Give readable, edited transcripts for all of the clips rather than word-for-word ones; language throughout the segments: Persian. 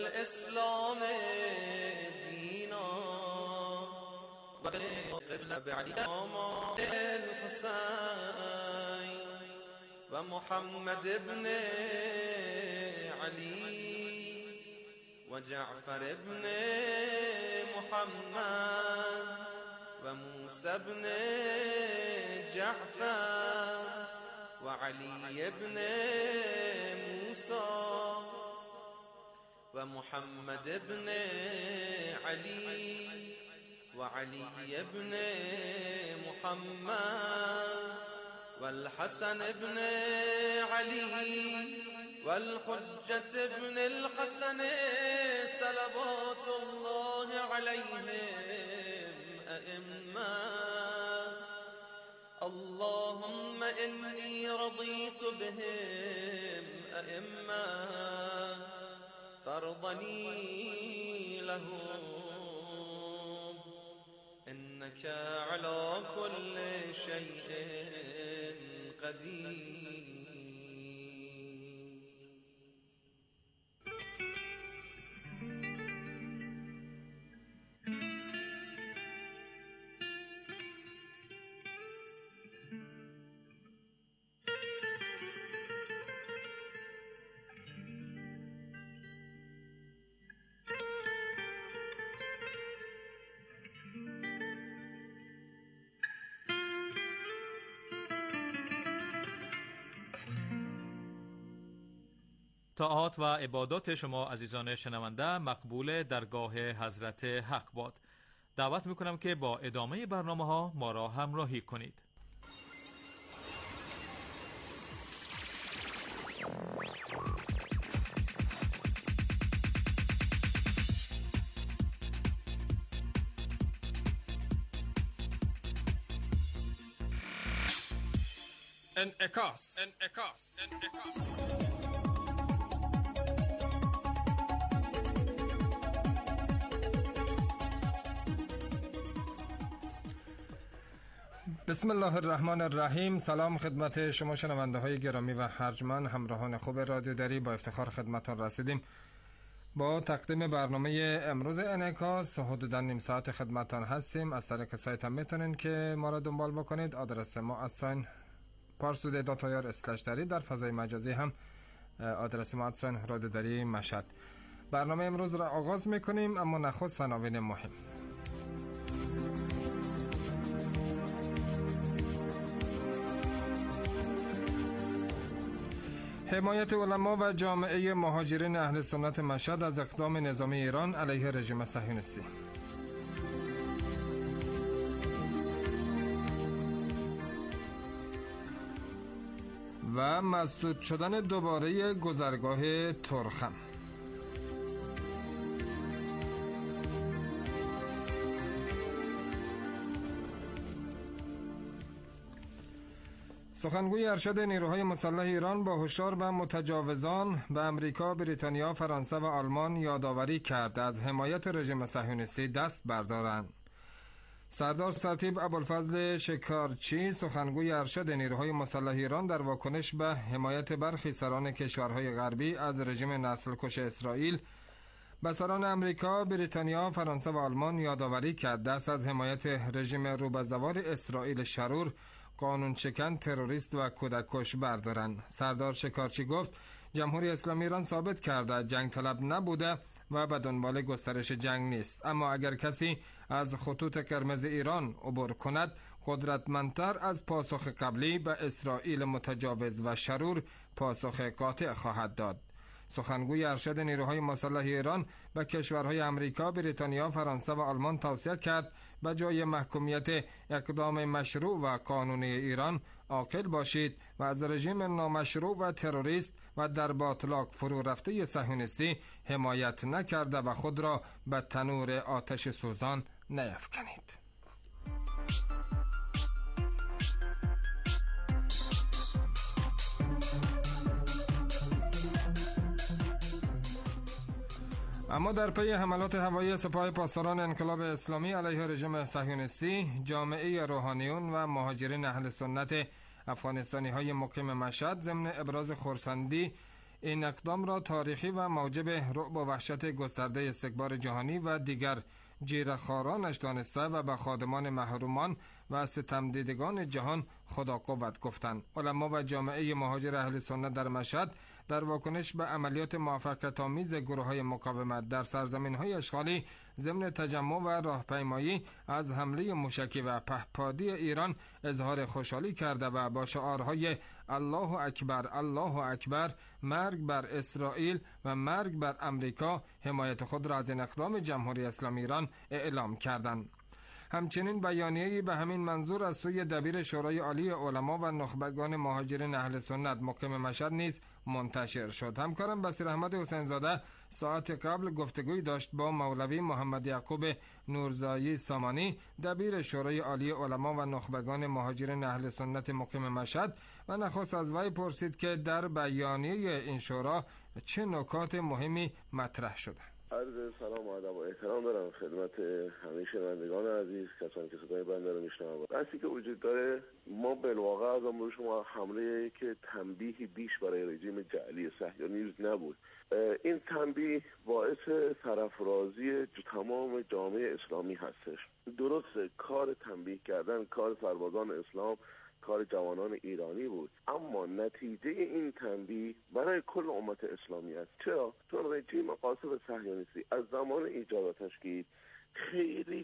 الاسلام دینا و قبل بعلی آماد الحسین و محمد ابن علی و جعفر ابن محمد و موسی ابن جعفر و علی ابن موسی و محمد ابن علی و علی ابن محمد و الحسن ابن علی و الحجة ابن الحسن صلوات الله علیهم ائمه. اللهم إني رضيت بهم أئمة فارضني لهم إنك على كل شيء قدير. طاعات و عبادات شما عزیزان شنونده مقبول درگاه حضرت حق باد. دعوت میکنم که با ادامه برنامه ها ما را همراهی کنید. انعکاس. بسم الله الرحمن الرحیم. سلام خدمت شما شنونده های گرامی و ارجمند، همراهان خوب رادیو دری. با افتخار خدمتتان رسیدیم با تقدیم برنامه امروز انعکاس. حدودا نیم ساعت خدمتتان هستیم. از طریق سایت هم میتونین که ما را دنبال بکنید. آدرس ما @parstoday.ir/dari. در فضای مجازی هم آدرس ما رادیو دری مشهد. برنامه امروز را آغاز میکنیم، اما نخست عناوین مهم. حمایت علما و جامعه مهاجرین اهل سنت مشهد از اقدام نظامی ایران علیه رژیم صهیونیستی. و مسدود شدن دوباره گذرگاه ترخم. سخنگوی ارشد نیروهای مسلح ایران با هشدار به متجاوزان به امریکا، بریتانیا، فرانسه و آلمان یادآوری کرد از حمایت رژیم صهیونیستی دست بردارند. سردار سرتیپ ابوالفضل شکارچی، سخنگوی ارشد نیروهای مسلح ایران، در واکنش به حمایت برخی سران کشورهای غربی از رژیم نسل‌کش اسرائیل به سران امریکا، بریتانیا، فرانسه و آلمان یادآوری کرد دست از حمایت رژیم روبه‌زوار اسرائیل شرور، قانون شکن، تروریست و کودککش بردارند. سردار شکارچی گفت جمهوری اسلامی ایران ثابت کرده جنگ طلب نبوده و به دنبال گسترش جنگ نیست، اما اگر کسی از خطوط قرمز ایران عبور کند، قدرتمندتر از پاسخ قبلی به اسرائیل متجاوز و شرور پاسخ قاطع خواهد داد. سخنگوی ارشد نیروهای مسلح ایران به کشورهای امریکا، بریتانیا، فرانسه و آلمان توصیه کرد به جای محکومیت اقدام مشروع و قانونی ایران عاقل باشید و از رژیم نامشروع و تروریست و در باطلاق فرو رفته صهیونیستی حمایت نکرده و خود را به تنور آتش سوزان نیفکنید. اما در پی حملات هوایی سپاه پاسداران انقلاب اسلامی علیه رژیم صهیونیستی، جامعه روحانیون و مهاجرین اهل سنت افغانستانی های مقیم مشهد ضمن ابراز خرسندی این اقدام را تاریخی و موجب رعب و وحشت گسترده استکبار جهانی و دیگر جیره‌خوارانش دانسته و به خادمان محرومان و ستمدیدگان جهان خدا قوت گفتند. علما و جامعه مهاجر اهل سنت در مشهد در واکنش به عملیات موفقیت‌آمیز گروه‌های مقاومت در سرزمین‌های اشغالی ضمن تجمع و راهپیمایی از حمله موشکی و پهپادی ایران اظهار خوشحالی کرده و با شعارهای الله اکبر الله اکبر، مرگ بر اسرائیل و مرگ بر امریکا حمایت خود را از این اقدام جمهوری اسلامی ایران اعلام کردند. همچنین بیانیه‌ای به همین منظور از سوی دبیر شورای عالی علما و نخبگان مهاجرین اهل سنت مقیم مشهد نیز منتشر شد. همکارم بصیر احمد حسین زاده ساعت قبل گفتگوی داشت با مولوی محمد یعقوب نورزایی سامانی دبیر شورای عالی علما و نخبگان مهاجرین اهل سنت مقیم مشهد و نخست از وی پرسید که در بیانیه این شورا چه نکات مهمی مطرح شده. عرض سلام و ادب و احترام دارم خدمت همه شنوندگان عزیز، کسانی که صدای بنده رو میشنوند. بحثی که وجود داره، ما بالواقع از امروز شما حمله که تنبیهی بیش برای رژیم جعلی صهیونیسم نبود. این تنبیه باعث سرافرازی تمام جامعه اسلامی هستش. درسته کار تنبیه کردن کار سربازان اسلام، کار جوانان ایرانی بود، اما نتیجه این تنبیه برای کل امت اسلامی است. چرا؟ چون رژیم غاصب صهیونیستی از زمان ایجاد و تشکیل خیلی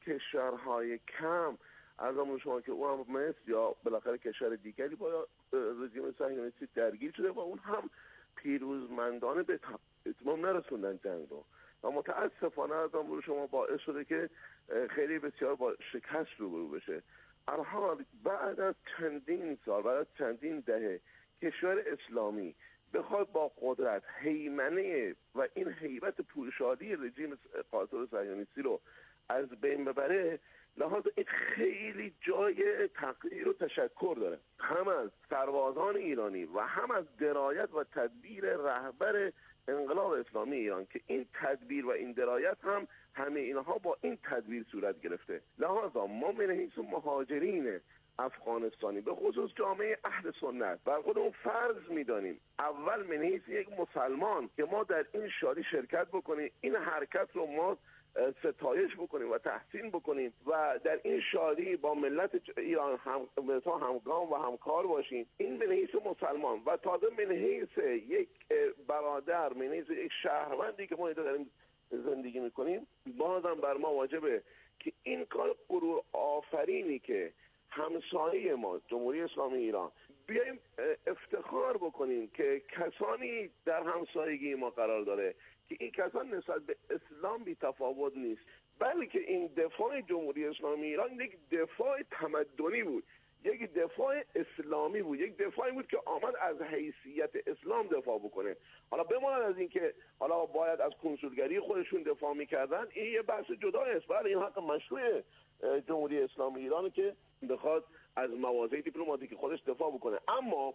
کشورهای کم از زمان شما که او هم مصر یا بالاخره کشور دیگری با رژیم صهیونیستی درگیر شده و اون هم پیروزمندانه به اتمام نرسوندن جنگ رو و متاسفانه از زمان شما باعث شده که خیلی بسیار با شکست روبرو بشه. الحال بعد از چندین سال، بعد از چندین دهه کشور اسلامی بخواد با قدرت هیمنه و این هیبت پوشادی رژیم غاصب صهیونیستی رو از بین ببره، لحاظا این خیلی جای تقدیر و تشکر داره، هم از سربازان ایرانی و هم از درایت و تدبیر رهبر انقلاب اسلامی ایران که این تدبیر و این درایت هم همه اینها با این تدبیر صورت گرفته. لحاظا ما من حیث مهاجرین افغانستانی به خصوص جامعه اهل سنت بر خودمون فرض می‌دانیم اول من حیث یک مسلمان که ما در این شادی شرکت بکنیم، این حرکت رو ما ستایش بکنیم و تحسین بکنیم و در این شادی با ملت ایران همگام و همکار باشیم. این من حیث مسلمان و تازه من حیث یک برادر، من حیث یک شهروندی که ما اینجا داریم زندگی میکنیم، بازم بر ما واجبه که این کار غرور آفرینی که همسایه ما جمهوری اسلامی ایران بیایم افتخار بکنیم که کسانی در همسایگی ما قرار داره که این کسان نسبت به اسلام بی تفاوت نیست، بلکه این دفاع جمهوری اسلامی ایران یک دفاع تمدنی بود، یک دفاع اسلامی بود، یک دفاعی بود که آمد از حیثیت اسلام دفاع بکنه. حالا بماند از این که حالا باید از کنسولگری خودشون دفاع میکردن، این یه بحث جدا است. برای این حق مشروع جمهوری اسلامی ایران که بخواد از مواضع دیپلماتیک خودش دفاع بکنه، اما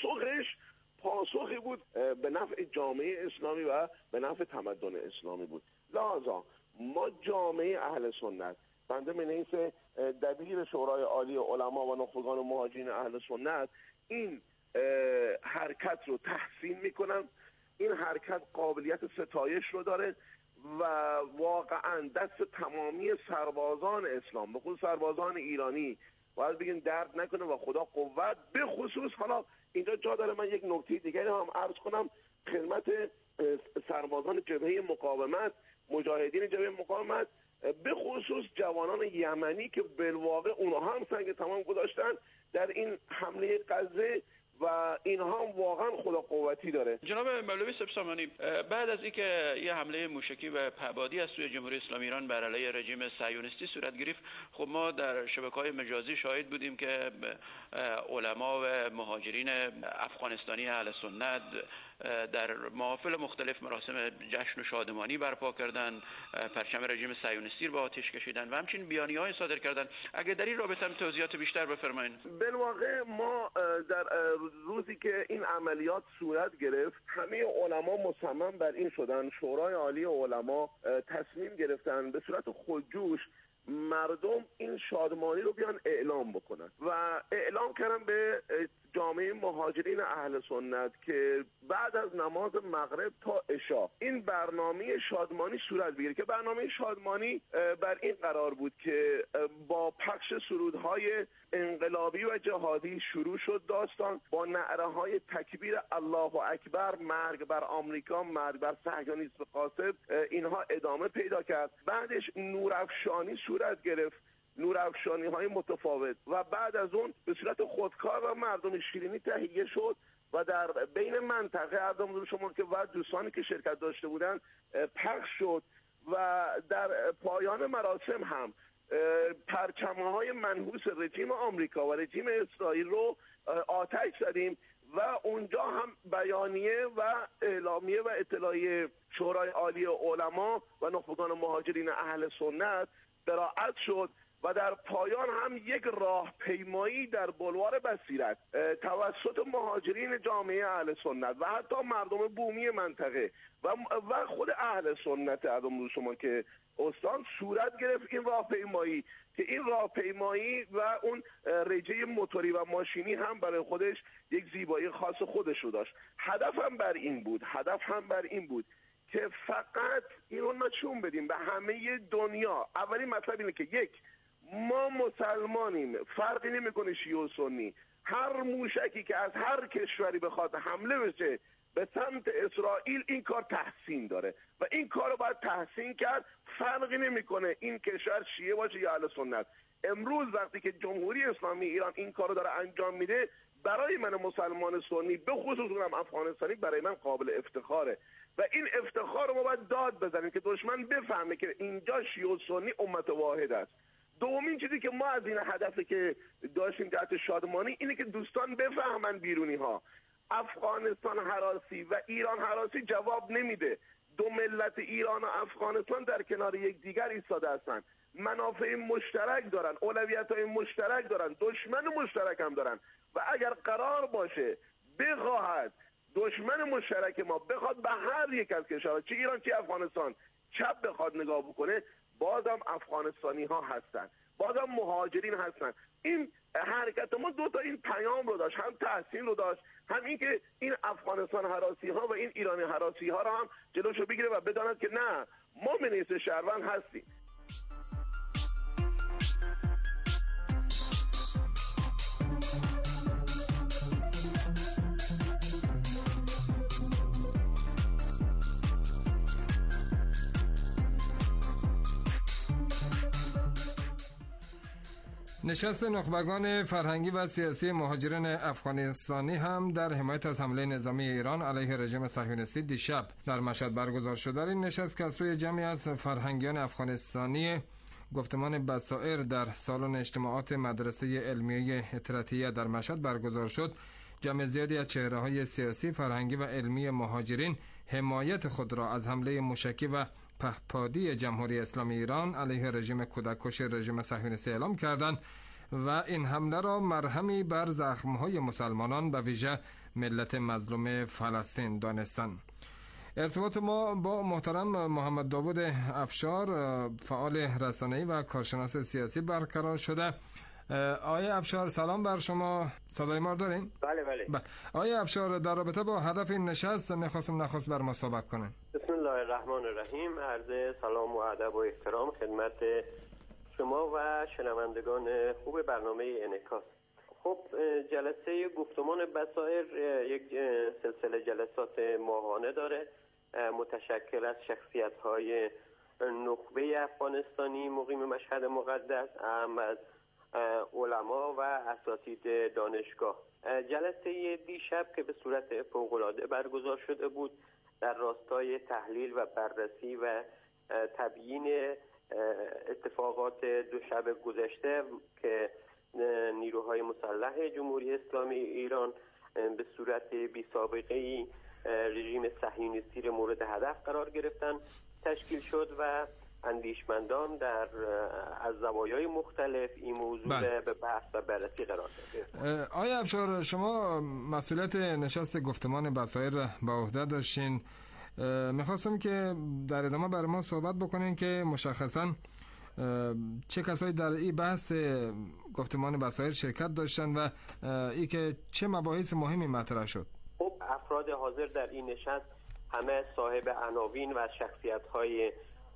پاسخی بود به نفع جامعه اسلامی و به نفع تمدن اسلامی بود. لذا ما جامعه اهل سنت، بنده من حیث دبیر شورای عالی علما و نخبگان مهاجرین اهل سنت این حرکت رو تحسین میکنم. این حرکت قابلیت ستایش رو داره و واقعا دست تمامی سربازان اسلام، به خصوص سربازان ایرانی، باید بگیم درد نکنه و خدا قوت. به خصوص حالا اینجا جا داره من یک نکته دیگری هم عرض کنم خدمت سربازان جبهه مقاومت، مجاهدین جبهه مقاومت، به خصوص جوانان یمنی که بالواقع اونها هم سنگ تمام گذاشتن در این حمله غزه و اینها هم واقعا خدا قوتی داره. جناب مولوی سامانی، بعد از اینکه یه حمله موشکی و پهپادی از سوی جمهوری اسلامی ایران بر علیه رژیم صهیونیستی صورت گرفت، خب ما در شبکه‌های مجازی شاهد بودیم که علما و مهاجرین افغانستانی اهل سنت در محافل مختلف مراسم جشن و شادمانی برپا کردن، پرچم رژیم صهیونیستی رو به آتش کشیدن و همچنین بیانیه‌های صادر کردن. اگه در این رابطه هم توضیحات بیشتر بفرمایید. بالواقع ما در روزی که این عملیات صورت گرفت همه علما مصمم بر این شدن، شورای عالی علما تصمیم گرفتن به صورت خودجوش مردم این شادمانی رو بیان اعلام بکنن و اعلام کردن به جامعه مهاجرین اهل سنت که بعد از نماز مغرب تا عشاء این برنامه شادمانی صورت بگیره که برنامه شادمانی بر این قرار بود که با پخش سرودهای انقلابی و جهادی شروع شد داستان، با نعره‌های تکبیر الله اکبر، مرگ بر آمریکا، مرگ بر صهیونیسم فاسد، اینها ادامه پیدا کرد. بعدش نورافشانی صورت گرفت، نورافشانی‌های متفاوت، و بعد از اون به صورت خودکار و مردم شیرینی تهیه شد و در بین منطقه عرض شما که و دوستانی که شرکت داشته بودن پخش شد و در پایان مراسم هم پرچم‌های منحوس رژیم آمریکا و رژیم اسرائیل رو آتش زدیم و اونجا هم بیانیه و اعلامیه و اطلاعیه شورای عالی علما و نخبگان مهاجرین اهل سنت قرائت شد و در پایان هم یک راهپیمایی در بلوار بصیرت توسط مهاجرین جامعه اهل سنت و حتی مردم بومی منطقه و خود اهل سنت عدم شما که استان صورت گرفت این راهپیمایی که این راهپیمایی و اون رجه موتوری و ماشینی هم برای خودش یک زیبایی خاص خودش رو داشت. هدف هم بر این بود که فقط این رو نشون بدیم به همه دنیا. اولین مطلب اینه که یک، ما مسلمانیم، فرقی نمیکنه شیعه و سنی. هر موشکی که از هر کشوری بخواد حمله بشه به سمت اسرائیل این کار تحسین داره و این کار رو باید تحسین کرد، فرقی نمیکنه این کشور شیعه باشه یا اهل سنت. امروز وقتی که جمهوری اسلامی ایران این کار رو داره انجام میده، برای من مسلمان سنی به خصوص اونم افغانستانی برای من قابل افتخاره و این افتخار رو ما باید داد بزنیم که دشمن بفهمه که اینجا شیعه و سنی امت واحد است. دومین چیزی که ما از این هدفی که داشتیم جهت شادمانی اینه که دوستان بفهمن بیرونی ها افغانستان هراسی و ایران هراسی جواب نمیده. دو ملت ایران و افغانستان در کنار یکدیگر ایستاده هستند، منافع مشترک دارن، اولویت‌های مشترک دارن، دشمن مشترک هم دارن و اگر قرار باشه بخواهد دشمن مشترک ما بخواد به هر یک از کشورها چه ایران چه افغانستان چپ بخواد نگاه بکنه، بازم افغانستانی ها هستن، بازم مهاجرین هستن. این حرکت ما دو تا این پیام رو داشت، هم تحسین رو داشت، هم این که این افغانستان هراسی ها و این ایرانی هراسی ها رو هم جلوشو بگیره و بداند که نه، ما منیست شهروند هستیم. نشست نخبگان فرهنگی و سیاسی مهاجرین افغانستانی هم در حمایت از حمله نظامی ایران علیه رژیم صهیونیستی دیشب در مشهد برگزار شد. در این نشست که از سوی جمعی از فرهنگیان افغانستانی گفتمان بصائر در سالن اجتماعات مدرسه علمیه اطرتیه در مشهد برگزار شد، جمع زیادی از چهره‌های سیاسی، فرهنگی و علمی مهاجرین حمایت خود را از حمله موشکی و پهپادی جمهوری اسلامی ایران علیه رژیم کودککش رژیم صهیونیستی اعلام کردند و این حمله را مرهمی بر زخم‌های مسلمانان به ویژه ملت مظلوم فلسطین دانستند. ارتباط ما با محترم محمد داوود افشار، فعال رسانه‌ای و کارشناس سیاسی برقرار شده. آقای افشار سلام بر شما، صدای ما دارین؟ بله. آقای افشار، در رابطه با هدف این نشست میخواستم نخست بر ما صحبت کنین. بسم الله الرحمن الرحیم. عرض سلام و ادب و احترام خدمت شما و شنوندگان خوب برنامه انعکاس. خب، جلسه گفتمان بصائر یک سلسله جلسات ماهانه داره، متشکل از شخصیت‌های نخبه افغانستانی مقیم مشهد مقدس، اهم از علما و اساتید دانشگاه. جلسه دیشب که به صورت فوق‌العاده برگزار شده بود در راستای تحلیل و بررسی و تبیین اتفاقات دو شب گذشته که نیروهای مسلح جمهوری اسلامی ایران به صورت بی‌سابقه‌ای رژیم صهیونیستی را مورد هدف قرار گرفتن تشکیل شد و اندیشمندان از زوایای مختلف این موضوع به بحث و بررسی قرار دادند. آقای افشار، شما مسئولیت نشست گفتمان بصائر به عهده داشتین. میخواستم که در ادامه برای ما صحبت بکنین که مشخصاً چه کسایی در این بحث گفتمان بصایر شرکت داشتن و ای که چه مباحث مهمی مطرح شد؟ خب افراد حاضر در این نشست همه صاحب عناوین و شخصیت‌های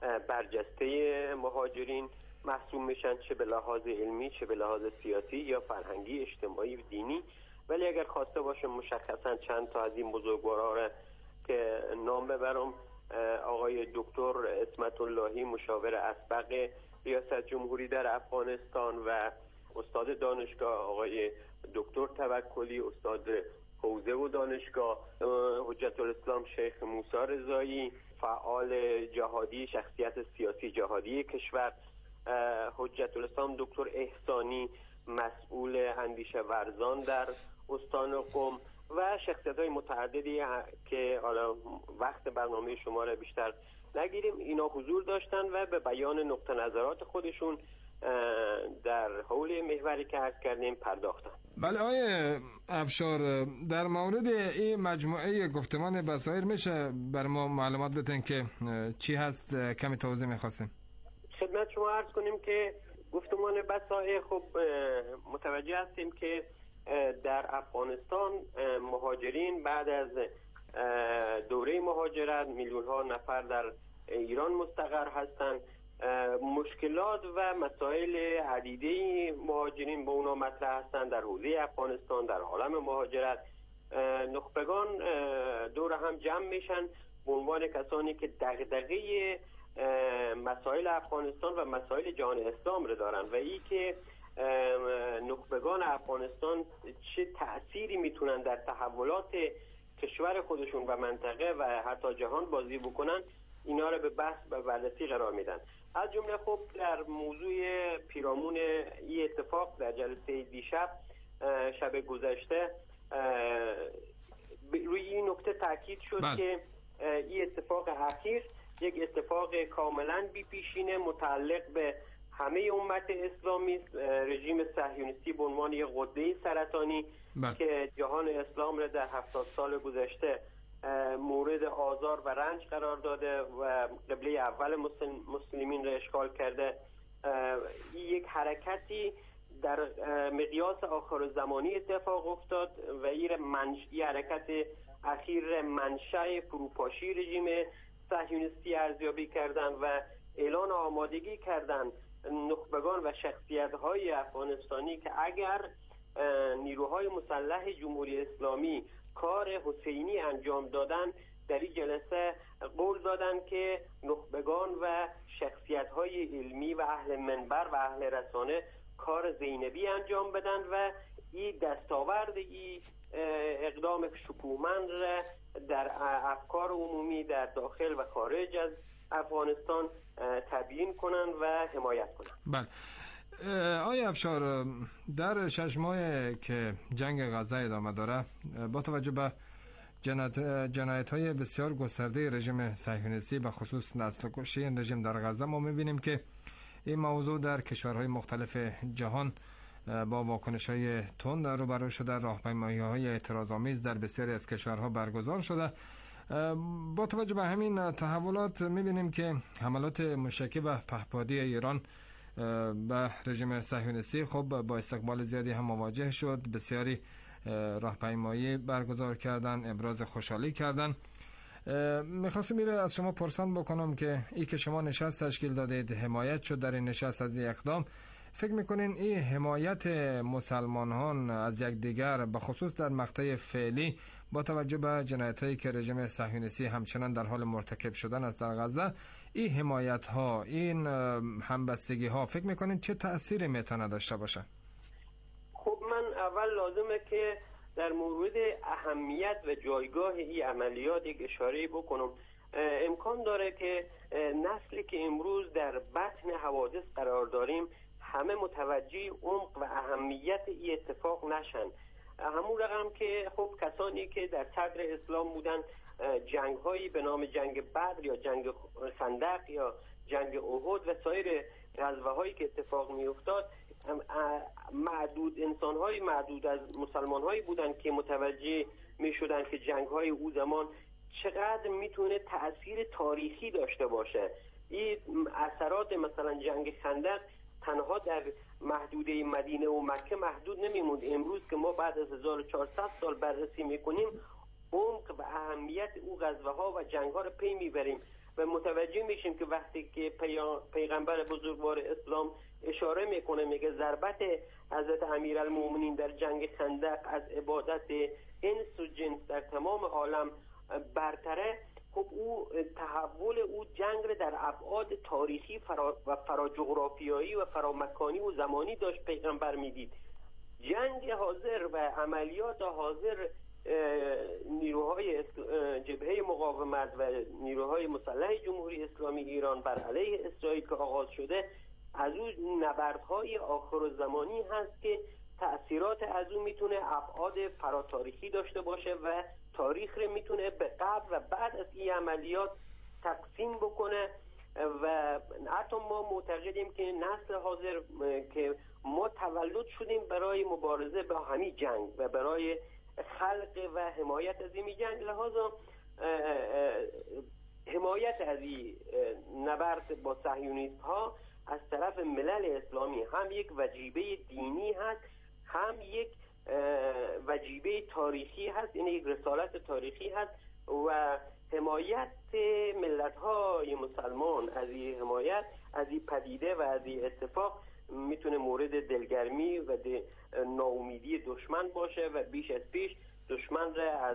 برجسته مهاجرین محسوب میشن، چه به لحاظ علمی، چه به لحاظ سیاسی یا فرهنگی، اجتماعی و دینی. ولی اگر خواسته باشم مشخصا چند تا از این بزرگوارا را که نام ببرم، آقای دکتر اسمت اللهی مشاور اسبق ریاست جمهوری در افغانستان و استاد دانشگاه، آقای دکتر توکلی استاد حوزه و دانشگاه، حجت الاسلام شیخ موسی رضایی فعال جهادی، شخصیت سیاسی جهادی کشور، حجت الاسلام دکتر احسانی مسئول اندیشه ورزان در استان قم و شخصیت‌های متعددی که حالا وقت برنامه شما را بیشتر نگیریم، اینا حضور داشتن و به بیان نقطه نظرات خودشون در حول محوری که عرض کردیم پرداختن. بله آقای افشار، در مورد این مجموعه گفتمان بصایر میشه بر ما معلومات بدین که چی هست؟ کمی توضیح میخواستیم. خدمت شما عرض کنیم که گفتمان بصایر خب متوجه هستیم که در افغانستان مهاجرین بعد از دوره مهاجرت میلیون ها نفر در ایران مستقر هستند. مشکلات و مسائل عدیده مهاجرین با اونا مطرح هستند در حوزه افغانستان. در عالم مهاجرت نخبگان دور هم جمع میشن به عنوان کسانی که دغدغه مسائل افغانستان و مسائل جهان اسلام رو دارن و ای که نخبگان افغانستان چه تأثیری میتونن در تحولات کشور خودشون و منطقه و حتی جهان بازی بکنن، اینا رو به بحث و بررسی قرار میدن. از جمله خب در موضوع پیرامون این اتفاق در جلسه دیشب شب گذشته روی این نکته تاکید شد که این اتفاق اخیر یک اتفاق کاملا بی پیشینه متعلق به همه امت اسلامی است. رژیم صهیونیستی به عنوان یک غده سرطانی که جهان اسلام را در 70 سال گذشته مورد آزار و رنج قرار داده و قبله اول مسلمین را اشغال کرده، یک حرکتی در مقیاس آخر زمانی اتفاق افتاد و این حرکت اخیر منشأ فروپاشی رژیم صهیونیستی ارزیابی کردن و اعلان آمادگی کردن نخبگان و شخصیت‌های افغانستانی که اگر نیروهای مسلح جمهوری اسلامی کار حسینی انجام دادن، در این جلسه قول دادن که نخبگان و شخصیت‌های علمی و اهل منبر و اهل رسانه کار زینبی انجام بدن و این دستاورد این اقدام شکوهمند را در افکار عمومی در داخل و خارج از افغانستان تبیین کنن و حمایت کنن. بله آقای افشار، در 6 ماه که جنگ غزه ادامه داره، با توجه به جنایت‌های بسیار گسترده رژیم صهیونیستی به خصوص نسل کشی این رژیم در غزه، ما می‌بینیم که این موضوع در کشورهای مختلف جهان با واکنش‌های تند روبرو شده. راهپیمایی‌های اعتراض‌آمیز در بسیاری از کشورها برگزار شده. با توجه به همین تحولات می‌بینیم که حملات موشکی و پهپادی ایران به رژیم صهیونیستی خب با استقبال زیادی هم مواجه شد. بسیاری راهپیمایی برگزار کردن، ابراز خوشحالی کردن. میخواستم از شما پرسان بکنم که ای که شما نشست تشکیل دادید، حمایت شد در این نشست از این اقدام، فکر میکنین این حمایت مسلمانان از یکدیگر به خصوص در مقطع فعلی با توجه به جنایتایی که رژیم صهیونیستی همچنان در حال مرتکب شدن است در غزه، این حمایت ها، این همبستگی ها، فکر میکنین چه تأثیری میتونه داشته باشه؟ خب من اول لازمه که در مورد اهمیت و جایگاه این عملیات یک اشاره بکنم. امکان داره که نسلی که امروز در بطن حوادث قرار داریم همه متوجه عمق و اهمیت این اتفاق نشن. همون رقم که خب کسانی که در صدر اسلام بودن، جنگ هایی به نام جنگ بدر یا جنگ خندق یا جنگ احد و سایر غزوه هایی که اتفاق می افتاد، معدود انسان های معدود از مسلمان هایی بودن که متوجه می شدن که جنگ های او زمان چقدر میتونه تأثیر تاریخی داشته باشه. این اثرات مثلا جنگ خندق تنها در محدوده مدینه و مکه محدود نمیموند. امروز که ما بعد از 1400 سال بررسی میکنیم، عمق و اهمیت او غزوه ها و جنگ ها رو پی میبریم و متوجه میشیم که وقتی که پیغمبر بزرگوار اسلام اشاره میکنه، میگه ضربت حضرت امیرالمومنین در جنگ خندق از عبادت انس و جنس در تمام عالم برتره. خب او تحول او جنگ رو در ابعاد تاریخی و فراجغرافیایی و فرامکانی و زمانی داشت پیغمبر میدید. جنگ حاضر و عملیات حاضر نیروهای جبهه مقاومت و نیروهای مسلح جمهوری اسلامی ایران بر علیه اسرائیل که آغاز شده، از اون نبردهای آخرالزمانی هست که تأثیرات از اون میتونه ابعاد فراتاریخی داشته باشه و تاریخ رو میتونه به قبل و بعد از این عملیات تقسیم بکنه. و حتی ما معتقدیم که نسل حاضر که ما تولد شدیم برای مبارزه با همین جنگ و برای خلق و حمایت از این جنگ، لحاظا حمایت از این نبرد با صهیونیست ها از طرف ملل اسلامی هم یک وجیبه دینی هست، هم یک وجیبه تاریخی هست، این یک رسالت تاریخی هست و حمایت ملت های مسلمان از این حمایت از این پدیده و از این اتفاق میتونه مورد دلگرمی و ناامیدی دشمن باشه و بیش از پیش دشمن را از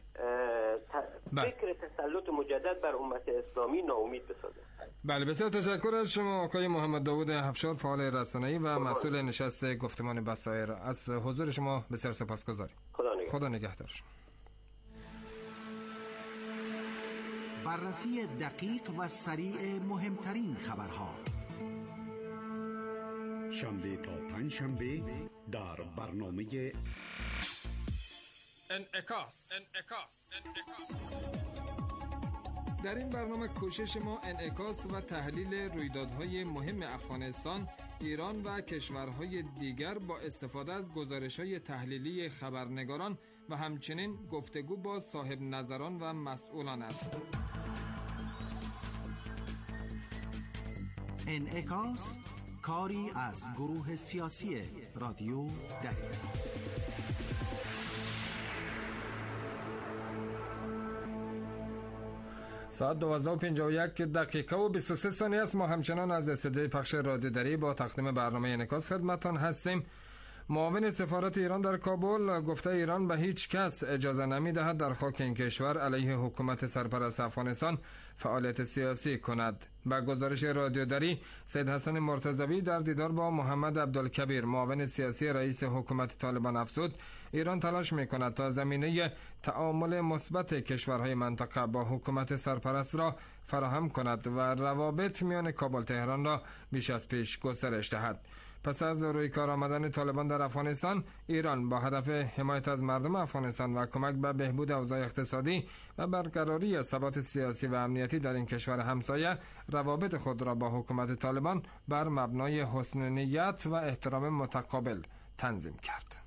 فکر تسلط مجدد بر امت اسلامی ناامید بسازه. بله، بسیار تشکر از شما آقای محمد داوود افشار، فعال رسانه‌ای و مسئول نشست گفتمان بصایر. از حضور شما بسیار سپاسگزاریم. خدا نگهدار شما. بررسی دقیق و سریع مهمترین خبرها، شنبه تا پنجشنبه در برنامه انعکاس. در این برنامه کوشش ما انعکاس و تحلیل رویدادهای مهم افغانستان، ایران و کشورهای دیگر با استفاده از گزارش‌های تحلیلی خبرنگاران و همچنین گفتگو با صاحب نظران و مسئولان است. انعکاس، کاری از گروه سیاسی رادیو دری. ساعت 12:51 و 23 ثانیه است. ما همچنان از استودیوی پخش رادیو دری با تقدیم برنامه انعکاس خدمتتان هستیم. معاون سفارت ایران در کابل گفته ایران به هیچ کس اجازه نمی‌دهد در خاک این کشور علیه حکومت سرپرست افغانستان فعالیت سیاسی کند. با گزارش رادیو دری، سید حسن مرتضوی در دیدار با محمد عبدالکبیر معاون سیاسی رئیس حکومت طالبان افزود ایران تلاش می‌کند تا زمینه تعامل مثبت کشورهای منطقه با حکومت سرپرست را فراهم کند و روابط میان کابل تهران را بیش از پیش گسترش دهد. پس از روی کار آمدن طالبان در افغانستان، ایران با هدف حمایت از مردم افغانستان و کمک به بهبود اوضاع اقتصادی و برقراری ثبات سیاسی و امنیتی در این کشور همسایه، روابط خود را با حکومت طالبان بر مبنای حسن نیت و احترام متقابل تنظیم کرد.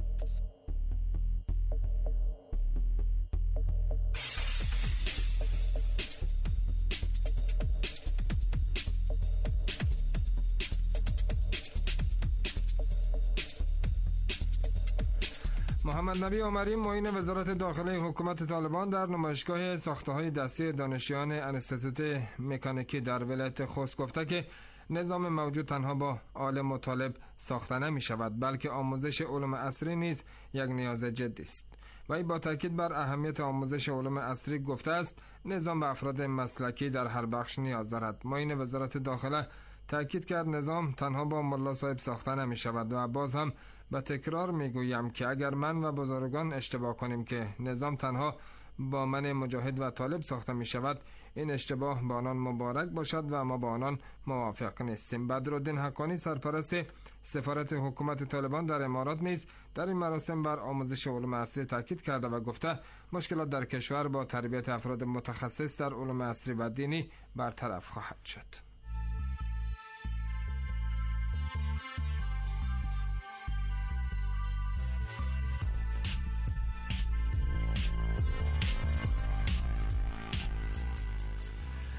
محمد نبی عمری معین وزارت داخله حکومت طالبان در نمایشگاه ساخته‌های دستی دانشیان انستیتوت مکانیکی در ولایت خوست گفته که نظام موجود تنها با عالم و طالب ساخته نمی شود، بلکه آموزش علوم عصری نیز یک نیاز جدی است. وی با تاکید بر اهمیت آموزش علوم عصری گفته است نظام به افراد مسلکی در هر بخش نیاز دارد. معین وزارت داخله تاکید کرد نظام تنها با ملا صاحب ساخته نمی شود و باز هم به تکرار می گویم که اگر من و بزرگان اشتباه کنیم که نظام تنها با من مجاهد و طالب ساخته می شود، این اشتباه با آنان مبارک باشد و ما با آنان موافق نیستیم. بدرالدین حقانی سرپرست سفارت حکومت طالبان در امارات نیز در این مراسم بر آموزش علوم عصری تاکید کرده و گفته مشکلات در کشور با تربیت افراد متخصص در علوم عصری و دینی برطرف خواهد شد.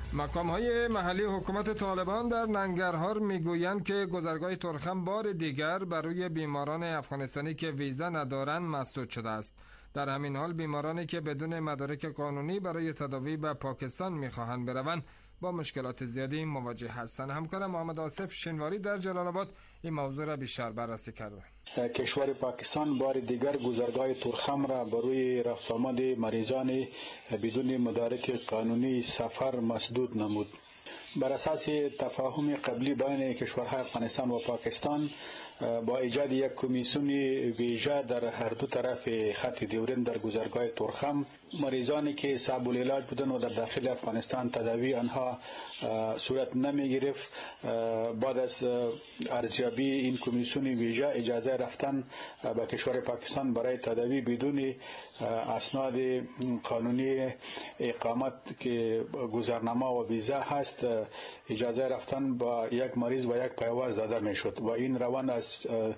مقام‌های محلی حکومت طالبان در ننگرهار میگویند که گذرگاه ترخم بار دیگر برای بیماران افغانستانی که ویزا ندارند مسدود شده است. در همین حال بیمارانی که بدون مدارک قانونی برای تداوی به پاکستان میخواهند بروند با مشکلات زیادی مواجه هستند. همکارم محمد آصف شنواری در جلال آباد این موضوع را بیشتر بررسی کرده. کشور پاکستان بار دیگر گذرگاه ترخم را برای رفت آمد مریضان بدون مدارک قانونی سفر مسدود نمود. بر اساس تفاهم قبلی بین کشورهای افغانستان و پاکستان با ایجاد یک کمیسیون ویژه در هر دو طرف خط دیورین در گذرگاه ترخم، مریضانی که صعب العلاج بودند و در داخل افغانستان تداوی آنها صورت نمی گرفت، بعد از ارزیابی این کمیسیون ویژه اجازه رفتن به کشور پاکستان برای تداوی بدون اسناد قانونی اقامت که گذرنامه و ویزا هست اجازه رفتن با یک مریض و یک پیوست داده می شد و این روان از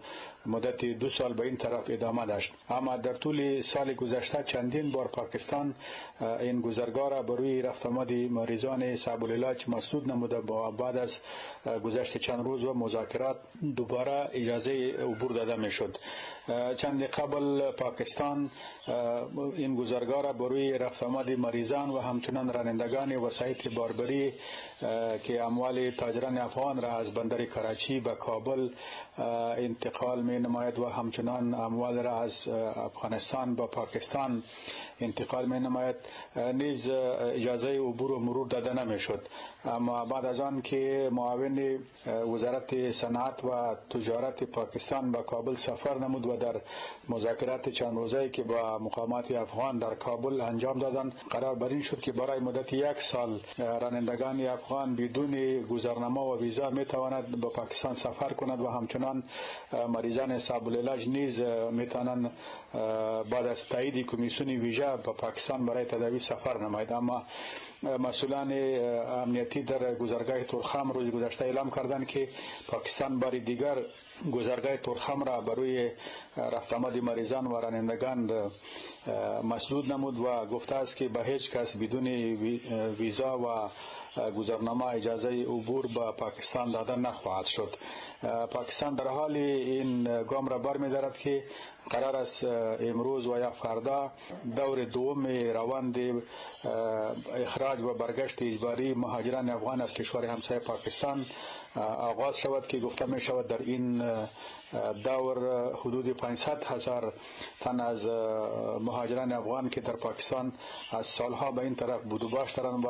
مدت 2 سال به این طرف ادامه داشت. اما در طول سال گذشته چندین بار پاکستان این گذرگاه را برای رفت آمد مریضان صعب العلاج مسدود نموده و بعد از گذشت چند روز و مذاکرات دوباره اجازه عبور داده می شد. چند قبل پاکستان این گذرگاه را برای رفت آمد مریضان و همچنان رانندگان وسایط باربری که اموال تاجران افغان را از بندر کراچی به کابل انتقال می نماید و همچنان اموال را از افغانستان به پاکستان انتقال می نماید نیز اجازه عبور و مرور داده نمی شد. اما بعد از آن که معاون وزارت صنعت و تجارت پاکستان به کابل سفر نمود و در مذاکرات چند روزه‌ای که با مقامات افغان در کابل انجام دادند، قرار بر این شد که برای مدت 1 سال رانندگان افغان بدون گذرنامه و ویزا می تواند به پاکستان سفر کند و همچنان مریضان صعب العلاج نیز می توانند بعد از تایید کمیسیون ویژه به پاکستان برای تداوی سفر نمایند. اما مسئولان امنیتی در گذرگاه ترخم روز گذشته اعلام کردند که پاکستان بار دیگر گذرگاه ترخم را برای رفت آمد مریضان و رانندگان مسدود نمود و گفته است که به هیچ کس بدون ویزا و گذرنامه اجازه عبور به پاکستان داده نخواهد شد. پاکستان در حال این گام را برمی‌دارد که قرار است امروز و یا فردا دور دوم روند اخراج و برگشت اجباری مهاجران افغان از کشور همسایه پاکستان آغاز شود که گفته می شود در این دور حدود 500,000 تن از مهاجران افغان که در پاکستان از سالها به این طرف بود و باش دارند و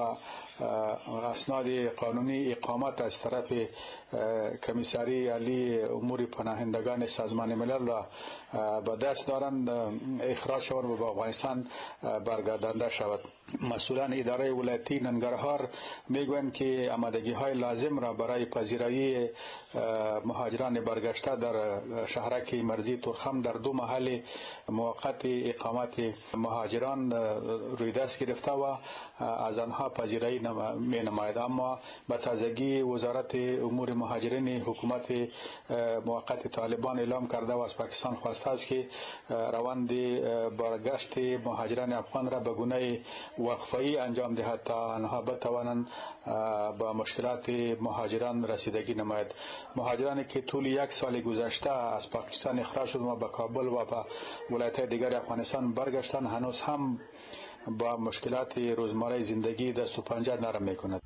اسناد قانونی اقامت از طرف کمیساری عالی امور پناهندگان سازمان ملل را به دست دارند اخراج شود و به افغانستان برگردانده شود. مسئولان اداره ولایتی ننگرهار میگویند که آمادگی های لازم را برای پذیرایی مهاجران برگشته در شهرک مرزی ترخم در 2 محل موقت اقامت مهاجران روی دست گرفته و از آنها پذیرایی می نماید. اما به تازگی وزارت امور مهاجرین حکومت موقت طالبان اعلام کرده و از پاکستان خواسته است که روند برگشت مهاجران افغان را به گونه وقفه‌ای انجام دهد تا آنها بتوانند با مشکلات مهاجران رسیدگی نماید. مهاجرانی که طول 1 سال گذشته از پاکستان اخراج شدند و به کابل و به ولایت‌های دیگر افغانستان برگشتند هنوز هم با مشکلات روزمره زندگی دست و پنجه نرم می‌کند.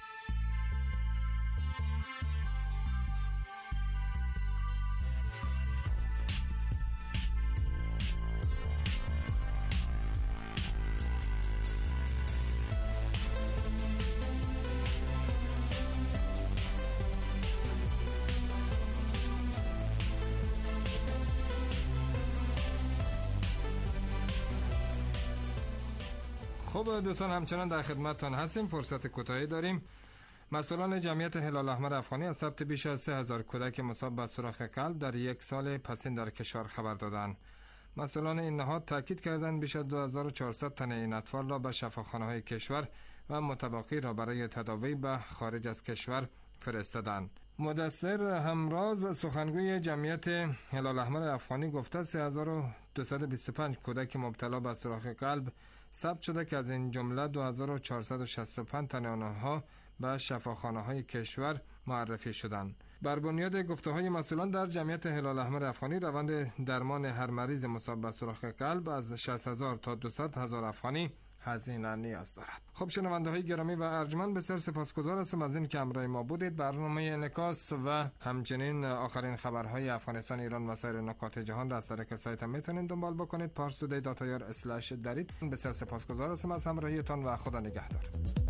خب دوستان همچنان در خدمتتان هستیم. فرصت کوتاهی داریم. مسئولان جمعیت هلال احمر افغانی از ثبت بیش از 3000 کودک مصاب به سوراخ قلب در 1 سال پسین در کشور خبر دادند. مسئولان این نهاد تاکید کردند بیش از 2400 تن این اطفال را به شفاخانه‌های کشور و متبقی را برای تداوی به خارج از کشور فرستادند. مدثر همراز سخنگوی جمعیت هلال احمر افغانی گفته 3225 کودک مبتلا به سوراخ قلب ثبت شده که از این جمله 2465 تن آنها به شفاخانه‌های کشور معرفی شدند. بر بنیاد گفته‌های مسئولان در جمعیت هلال احمر افغانی، روند درمان هر مریض مصاب به سوراخ قلب از 60,000 تا 200,000 افغانی هزینه نیاز دارد. خب شنونده‌های گرامی و ارجمند، بسیار سپاسگزار هستم از این که همراه ما بودید. برنامه انعکاس و همچنین آخرین خبرهای افغانستان، ایران و سایر نقاط جهان را از طریق سایت میتونید دنبال بکنید parstoday.ir/darit. بسیار سپاسگزار هستم از همراهیتان و خدا نگهدار.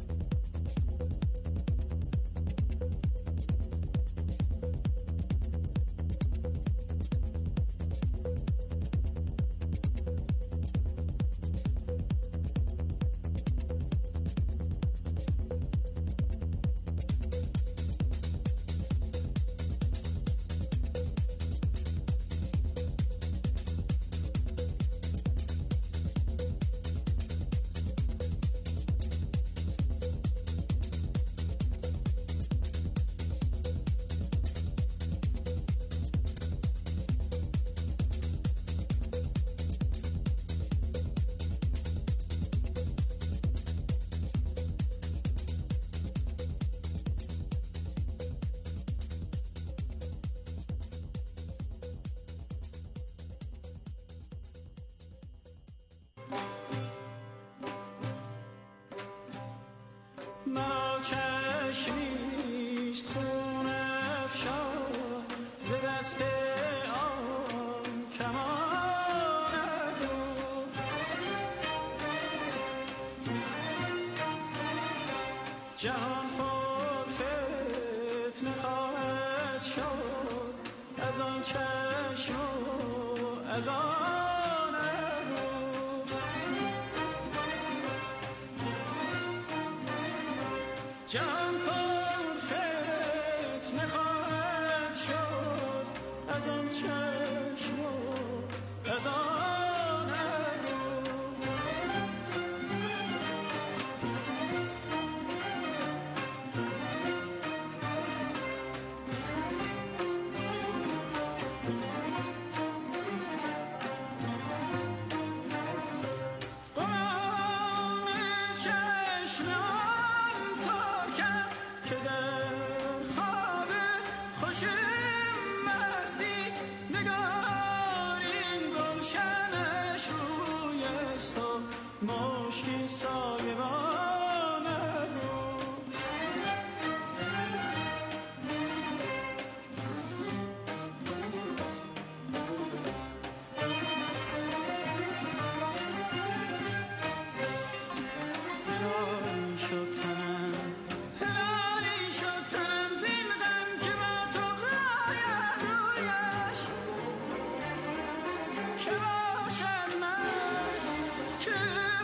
مرا چشمیست خون افشان ز دست آن کمان دور، جهان پر فتنه خواهد شد از آن چشم و از آن جهان پر فتنه خواهد شد از آن چشم و از آن ابرو. قرآن چشم مشکی سایبان رو هلالی شد تنم زین غم که با تو غایم رویش که باشد من که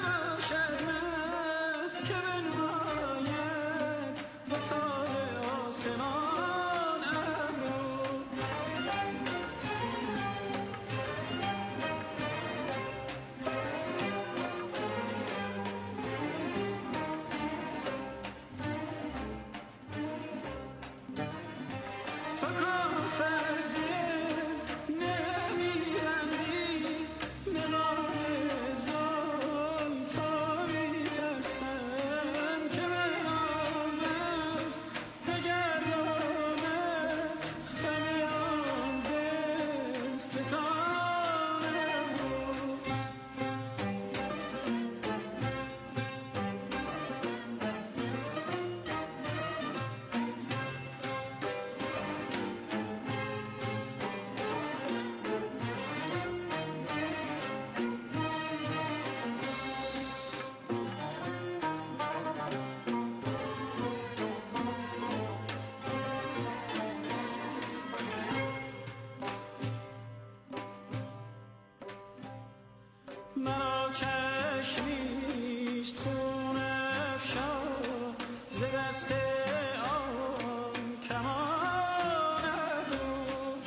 مرا چشمیست خون افشان ز دست آن کمان دور،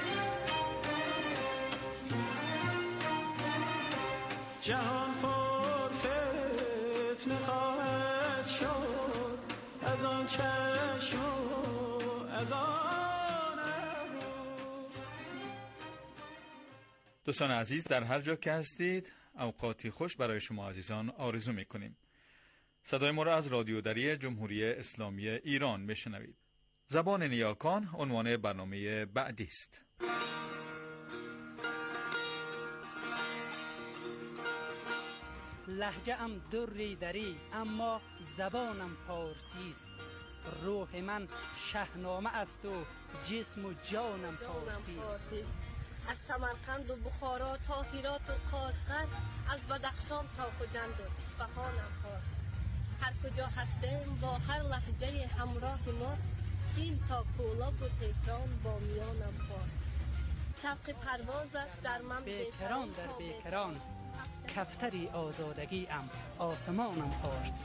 جهان پر فتنه خواهد شد از آن چشم و از آن ابرو. دوستان عزیز، در هر جا که هستید اوقاتی خوش برای شما عزیزان آرزو می‌کنیم. صدای ما را از رادیو دری جمهوری اسلامی ایران میشنوید. زبان نیاکان عنوان برنامه بعدی است. لهجه ام دری دری اما زبانم پارسی است. روح من شهنامه است و جسم و جانم پارسی است. از سمرقند و بخارا تا هرات و قاشقر، از بدخشان تا خجند و اصفهانم پارسی. هر کجا هستیم با هر لهجه همراه ماست، سین تا کولاب و تهران با میانم پارسی. شوق پرواز است در من بیکران در بیکران، کفتری آزادگی ام آسمانم پارسی.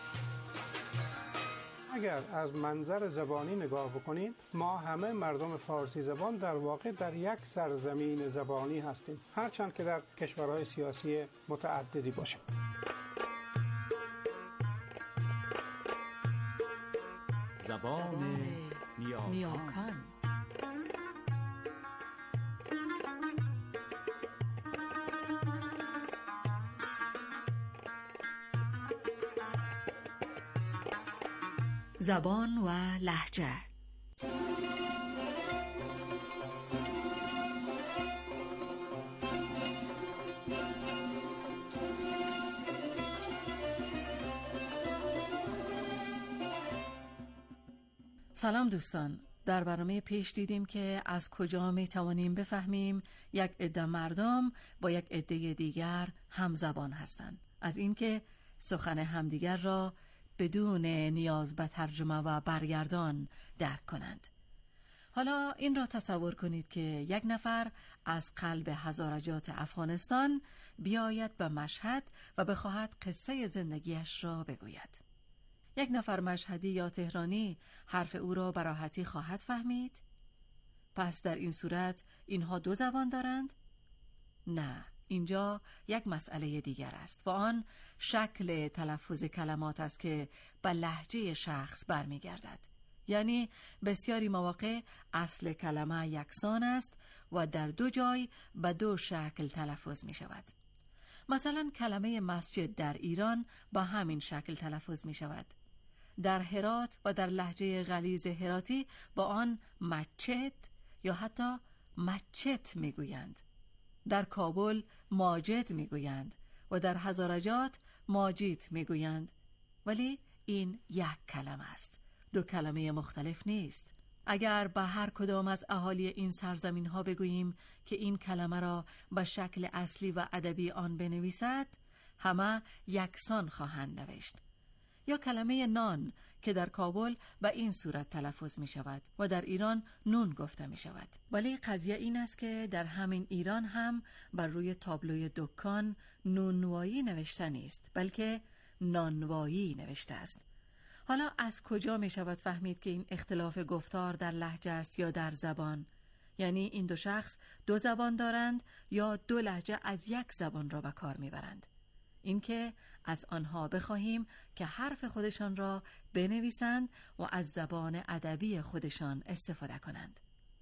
اگر از منظر زبانی نگاه بکنید، ما همه مردم فارسی زبان در واقع در یک سرزمین زبانی هستیم، هرچند که در کشورهای سیاسی متعددی باشیم. زبان نیاکان. زبان و لهجه. سلام دوستان، در برنامه پیش دیدیم که از کجا می توانیم بفهمیم یک عده مردم با یک عده دیگر هم زبان هستند، از اینکه سخن همدیگر را بدون نیاز به ترجمه و برگردان درک کنند. حالا این را تصور کنید که یک نفر از قلب هزارجات افغانستان بیاید به مشهد و بخواهد قصه زندگیش را بگوید. یک نفر مشهدی یا تهرانی حرف او را به راحتی خواهد فهمید؟ پس در این صورت اینها دو زبان دارند؟ نه، اینجا یک مسئله دیگر است و آن شکل تلفظ کلمات است که به لهجه شخص برمیگردد. یعنی بسیاری مواقع اصل کلمه یکسان است و در دو جای به دو شکل تلفظ می شود. مثلا کلمه مسجد در ایران با همین شکل تلفظ می شود. در هرات و در لهجه غلیظ هراتی با آن مچت یا حتی مچت می گویند. در کابل ماجد می گویند و در هزارجات ماجید می گویند. ولی این یک کلمه است، دو کلمه مختلف نیست. اگر به هر کدام از اهالی این سرزمین ها بگوییم که این کلمه را به شکل اصلی و ادبی آن بنویسد، همه یکسان خواهند نوشت. یا کلمه نان که در کابل به این صورت تلفظ می شود و در ایران نون گفته می شود. ولی قضیه این است که در همین ایران هم بر روی تابلوی دکان نونوایی نوشته نیست، بلکه نانوایی نوشته است. حالا از کجا می شود فهمید که این اختلاف گفتار در لهجه است یا در زبان؟ یعنی این دو شخص دو زبان دارند یا دو لهجه از یک زبان را به کار می برند؟ اینکه از آنها بخواهیم که حرف خودشان را بنویسند و از زبان ادبی خودشان استفاده کنند.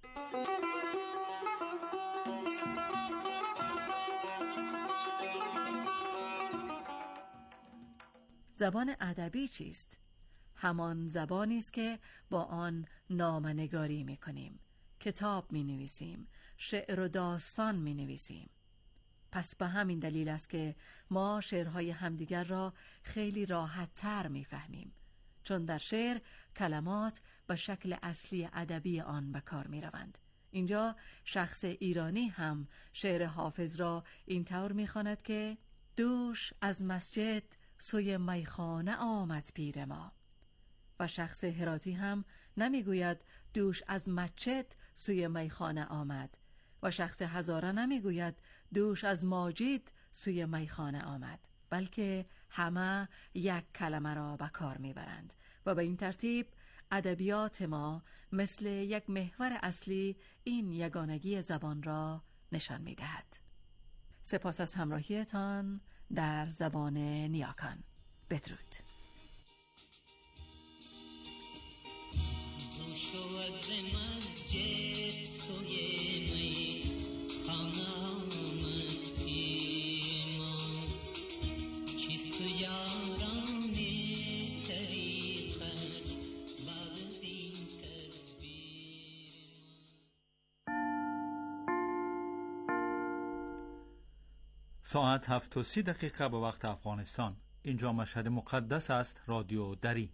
زبان ادبی چیست؟ همان زبانی است که با آن نامه‌نگاری می‌کنیم، کتاب می‌نویسیم، شعر و داستان می‌نویسیم. پس به همین دلیل است که ما شعرهای همدیگر را خیلی راحت تر می‌فهمیم، چون در شعر کلمات به شکل اصلی ادبی آن به کار می‌روند. اینجا شخص ایرانی هم شعر حافظ را اینطور می‌خواند که دوش از مسجد سوی میخانه آمد پیر ما، و شخص هراتی هم نمیگوید دوش از مسجد سوی میخانه آمد، و شخص هزاره نمیگوید دوش از ماجید سوی میخانه آمد، بلکه همه یک کلمه را به کار میبرند و به این ترتیب ادبیات ما مثل یک محور اصلی این یگانگی زبان را نشان میدهد. سپاس از همراهیتان در زبان نیاکان. بدرود. سوی می خانه آمد پیر ما. ساعت 7:30 به وقت افغانستان. اینجا مشهد مقدس است، رادیو دری.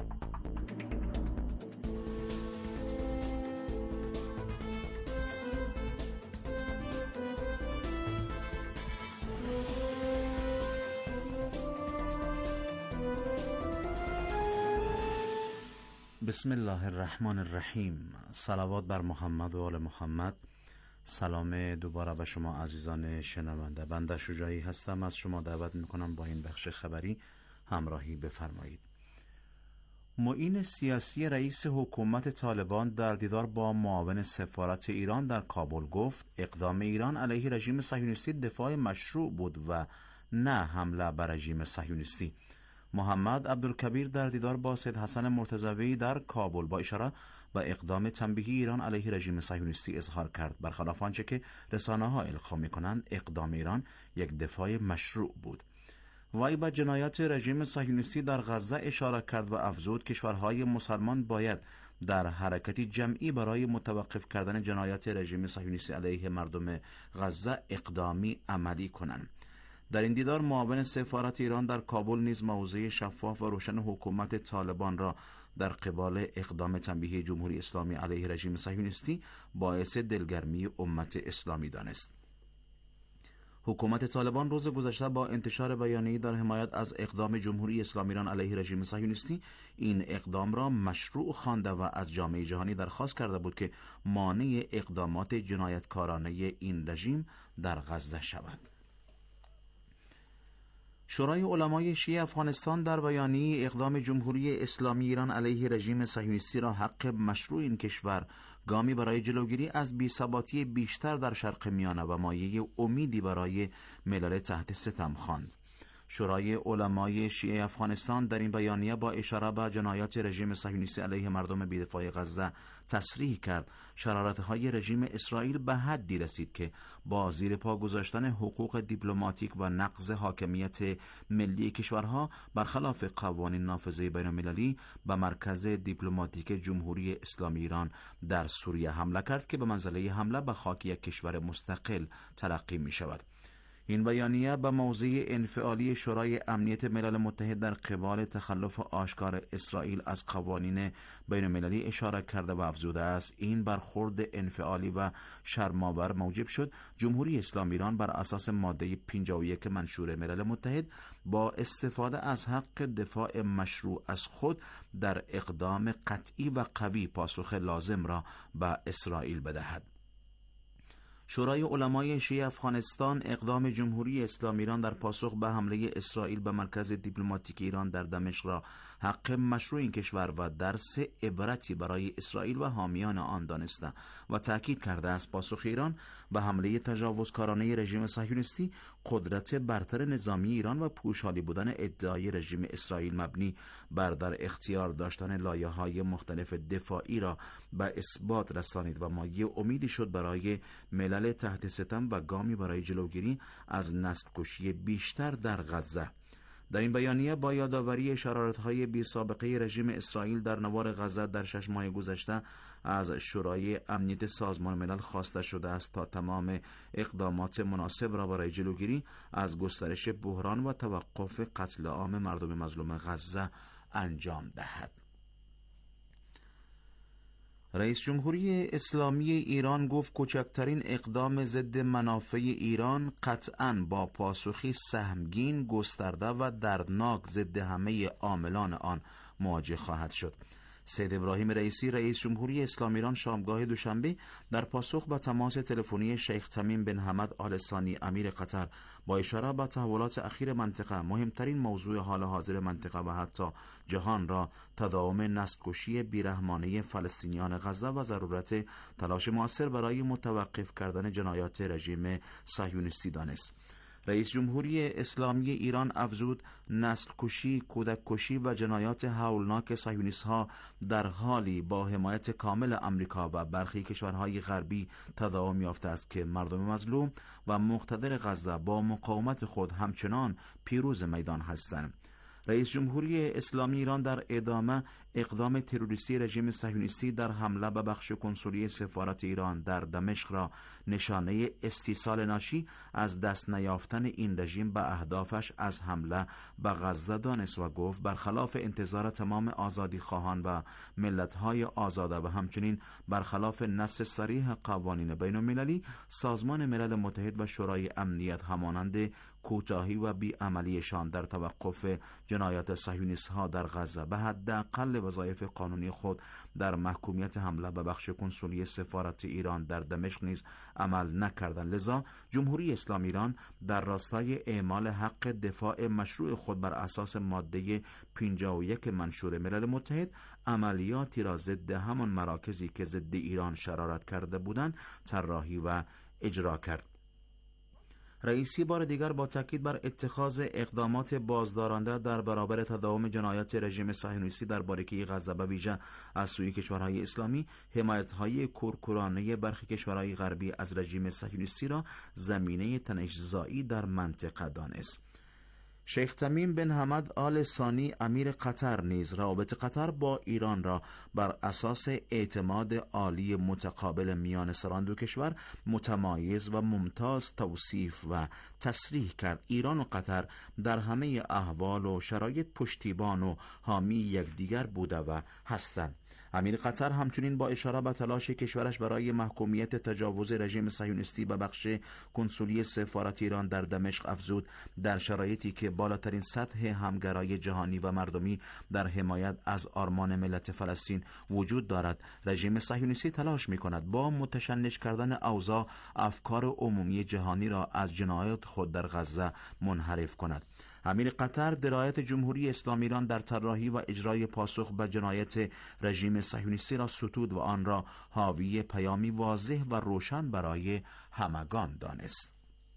بسم الله الرحمن الرحیم. صلوات بر محمد و آل محمد. سلام دوباره به شما عزیزان شنونده. بنده شجاعی هستم، از شما دعوت میکنم با این بخش خبری همراهی بفرمایید. معین سیاسی رئیس حکومت طالبان در دیدار با معاون سفارت ایران در کابل گفت اقدام ایران علیه رژیم صهیونیستی دفاع مشروع بود و نه حمله بر رژیم صهیونیستی. محمد عبدالکبیر در دیدار با سید حسن مرتضوی در کابل با اشاره به اقدام تنبیهی ایران علیه رژیم صهیونیستی اظهار کرد. برخلاف آنچه که رسانه‌ها القا می‌کنند، اقدام ایران یک دفاع مشروع بود. وی به جنایات رژیم صهیونیستی در غزه اشاره کرد و افزود کشورهای مسلمان باید در حرکتی جمعی برای متوقف کردن جنایات رژیم صهیونیستی علیه مردم غزه اقدامی عملی کنند. در این دیدار معاون سفارت ایران در کابل نیز موضع شفاف و روشن حکومت طالبان را در قبال اقدام تنبیهی جمهوری اسلامی علیه رژیم صهیونیستی باعث دلگرمی امت اسلامی دانست. حکومت طالبان روز گذشته با انتشار بیانیه‌ای در حمایت از اقدام جمهوری اسلامی ایران علیه رژیم صهیونیستی این اقدام را مشروع خوانده و از جامعه جهانی درخواست کرده بود که مانع اقدامات جنایتکارانه این رژیم در غزه شود. شورای علمای شیعه افغانستان در بیانیه اقدام جمهوری اسلامی ایران علیه رژیم صهیونیستی را حق مشروع این کشور، گامی برای جلوگیری از بی‌ثباتی بیشتر در شرق میانه و مایه امیدی برای ملل تحت ستم خواند. شورای علمای شیعه افغانستان در این بیانیه با اشاره به جنایات رژیم صهیونیستی علیه مردم بی‌دفاع غزه تصریح کرد شرارت‌های رژیم اسرائیل به حدی رسید که با زیر پا گذاشتن حقوق دیپلماتیک و نقض حاکمیت ملی کشورها برخلاف قوانین نافذه بین‌المللی به مرکز دیپلماتیک جمهوری اسلامی ایران در سوریه حمله کرد که به منزله حمله به خاک یک کشور مستقل تلقی می‌شود. این بیانیه به موضع انفعالی شورای امنیت ملل متحد در قبال تخلف آشکار اسرائیل از قوانین بین المللی اشاره کرده و افزوده است این برخورد انفعالی و شرم‌آور موجب شد جمهوری اسلامی ایران بر اساس ماده 51 منشور ملل متحد با استفاده از حق دفاع مشروع از خود در اقدام قطعی و قوی پاسخ لازم را به اسرائیل بدهد. شورای علمای شیعه افغانستان اقدام جمهوری اسلامی ایران در پاسخ به حمله اسرائیل به مرکز دیپلماتیک ایران در دمشق را حق مشروع این کشور و درس عبرتی برای اسرائیل و حامیان آن دانسته و تأکید کرده است پاسخ ایران به حمله تجاوزکارانه رژیم صهیونیستی قدرت برتر نظامی ایران و پوشالی بودن ادعای رژیم اسرائیل مبنی بر در اختیار داشتن لایه‌های مختلف دفاعی را به اثبات رسانید و مایه امیدی شد برای ملل تحت ستم و گامی برای جلوگیری از نسل‌کشی بیشتر در غزه. در این بیانیه با یادآوری شرارت‌های بی‌سابقه رژیم اسرائیل در نوار غزه در 6 ماه گذشته از شورای امنیت سازمان ملل خواسته شده است تا تمام اقدامات مناسب را برای جلوگیری از گسترش بحران و توقف قتل عام مردم مظلوم غزه انجام دهد. رئیس جمهوری اسلامی ایران گفت کوچکترین اقدام ضد منافع ایران قطعاً با پاسخی سهمگین، گسترده و دردناک ضد همه عاملان آن مواجه خواهد شد. سید ابراهیم رئیسی رئیس جمهوری اسلامی ایران شامگاه دوشنبه در پاسخ به تماس تلفنی شیخ تمیم بن حمد آل ثانی امیر قطر با اشاره به تحولات اخیر منطقه، مهمترین موضوع حال حاضر منطقه و حتی جهان را تداوم نسل‌کشی بیرحمانه فلسطینیان غزه و ضرورت تلاش مؤثر برای متوقف کردن جنایات رژیم صهیونیستی دانست. رئیس جمهوری اسلامی ایران افزود نسل کشی، کودک کشی و جنایات هولناک صهیونیست‌ها در حالی با حمایت کامل آمریکا و برخی کشورهای غربی تداوم یافته است که مردم مظلوم و مقتدر غزه با مقاومت خود همچنان پیروز میدان هستند. رئیس جمهوری اسلامی ایران در ادامه اقدام تروریستی رژیم صهیونیستی در حمله به بخش کنسولی سفارت ایران در دمشق را نشانه استیصال ناشی از دست نیافتن این رژیم به اهدافش از حمله به غزه دانست و گفت برخلاف انتظار تمام آزادی خواهان و ملت‌های آزاده و همچنین برخلاف نص صریح قوانین بین المللی، سازمان ملل متحد و شورای امنیت همانند کوتاهی و بیعملیشان در توقف جنایات صهیونیست‌ها در غزه به حداقل وظایف قانونی خود در محکومیت حمله به بخش کنسولی سفارت ایران در دمشق نیز عمل نکردند. لذا جمهوری اسلامی ایران در راستای اعمال حق دفاع مشروع خود بر اساس ماده 51 منشور ملل متحد عملیاتی را ضد همان مراکزی که ضد ایران شرارت کرده بودند طراحی و اجرا کرد. رئیسی بار دیگر با تاکید بر اتخاذ اقدامات بازدارنده در برابر تداوم جنایات رژیم صهیونیستی در باریکه غزه به ویژه از سوی کشورهای اسلامی، حمایت‌های کورکورانه برخی کشورهای غربی از رژیم صهیونیستی را زمینه تنش‌زایی در منطقه دانست. شیخ تمیم بن حمد آل ثانی امیر قطر نیز روابط قطر با ایران را بر اساس اعتماد عالی متقابل میان سران دو کشور متمایز و ممتاز توصیف و تصریح کرد. ایران و قطر در همه احوال و شرایط پشتیبان و حامی یکدیگر بوده و هستند. امیر قطر همچنین با اشاره به تلاش کشورش برای محکومیت تجاوز رژیم صهیونیستی به بخش کنسولی سفارت ایران در دمشق افزود در شرایطی که بالاترین سطح همگرای جهانی و مردمی در حمایت از آرمان ملت فلسطین وجود دارد، رژیم صهیونیستی تلاش می‌کند با متشنج کردن اوضاع افکار عمومی جهانی را از جنایات خود در غزه منحرف کند. امیر قطر درایت جمهوری اسلامی ایران در طراحی و اجرای پاسخ به جنایت رژیم صهیونیستی را ستود و آن را حاوی پیامی واضح و روشن برای همگان دانست.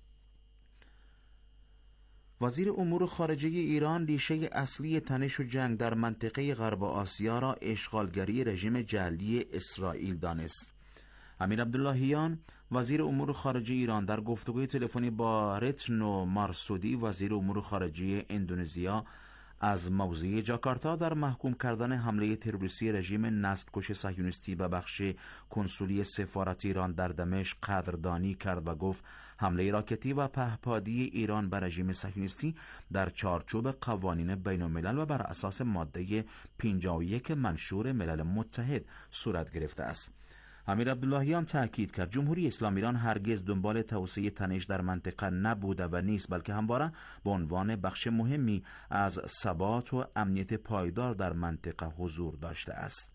وزیر امور خارجه ایران ریشه اصلی تنش و جنگ در منطقه غرب آسیا را اشغالگری رژیم جعلی اسرائیل دانست. امیر عبداللهیان وزیر امور خارجه ایران در گفتگوی تلفنی با رتنو مارسودی وزیر امور خارجه اندونزیا از موضوع جاکارتا در محکوم کردن حمله تروریستی رژیم نسل‌کش صهیونیستی به بخش کنسولی سفارت ایران در دمشق قدردانی کرد و گفت حمله راکتی و پهپادی ایران به رژیم صهیونیستی در چارچوب قوانین بین الملل و بر اساس ماده 51 منشور ملل متحد صورت گرفته است. امیر عبداللهیان تأکید کرد جمهوری اسلامی ایران هرگز دنبال توسعه تنش در منطقه نبوده و نیست، بلکه همواره به عنوان بخش مهمی از ثبات و امنیت پایدار در منطقه حضور داشته است.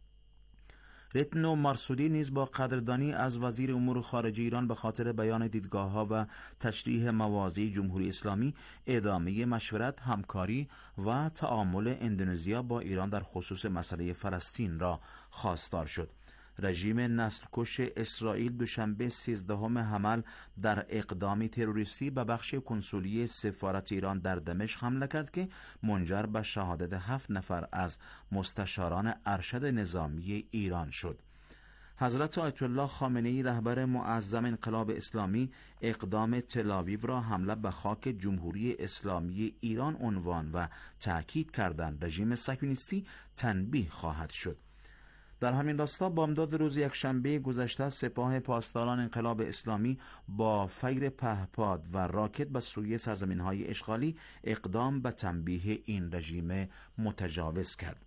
رتنو مارسودی نیز با قدردانی از وزیر امور خارجه ایران به خاطر بیان دیدگاه‌ها و تشریح مواضع جمهوری اسلامی ادامه مشورت، همکاری و تعامل اندونزیا با ایران در خصوص مسئله فلسطین را خواستار شد. رژیم نسل‌کش اسرائیل دوشنبه 13 حمل در اقدامی تروریستی به بخش کنسولی سفارت ایران در دمشق حمله کرد که منجر به شهادت 7 نفر از مستشاران ارشد نظامی ایران شد. حضرت آیت الله خامنه‌ای رهبر معظم انقلاب اسلامی اقدام تل‌آویو را حمله به خاک جمهوری اسلامی ایران عنوان و تأکید کردند رژیم صهیونیستی تنبیه خواهد شد. در همین راستا بامداد روز یکشنبه گذشته سپاه پاسداران انقلاب اسلامی با فیر پهپاد و راکت به سوی سرزمین‌های اشغالی اقدام به تنبیه این رژیم متجاوز کرد.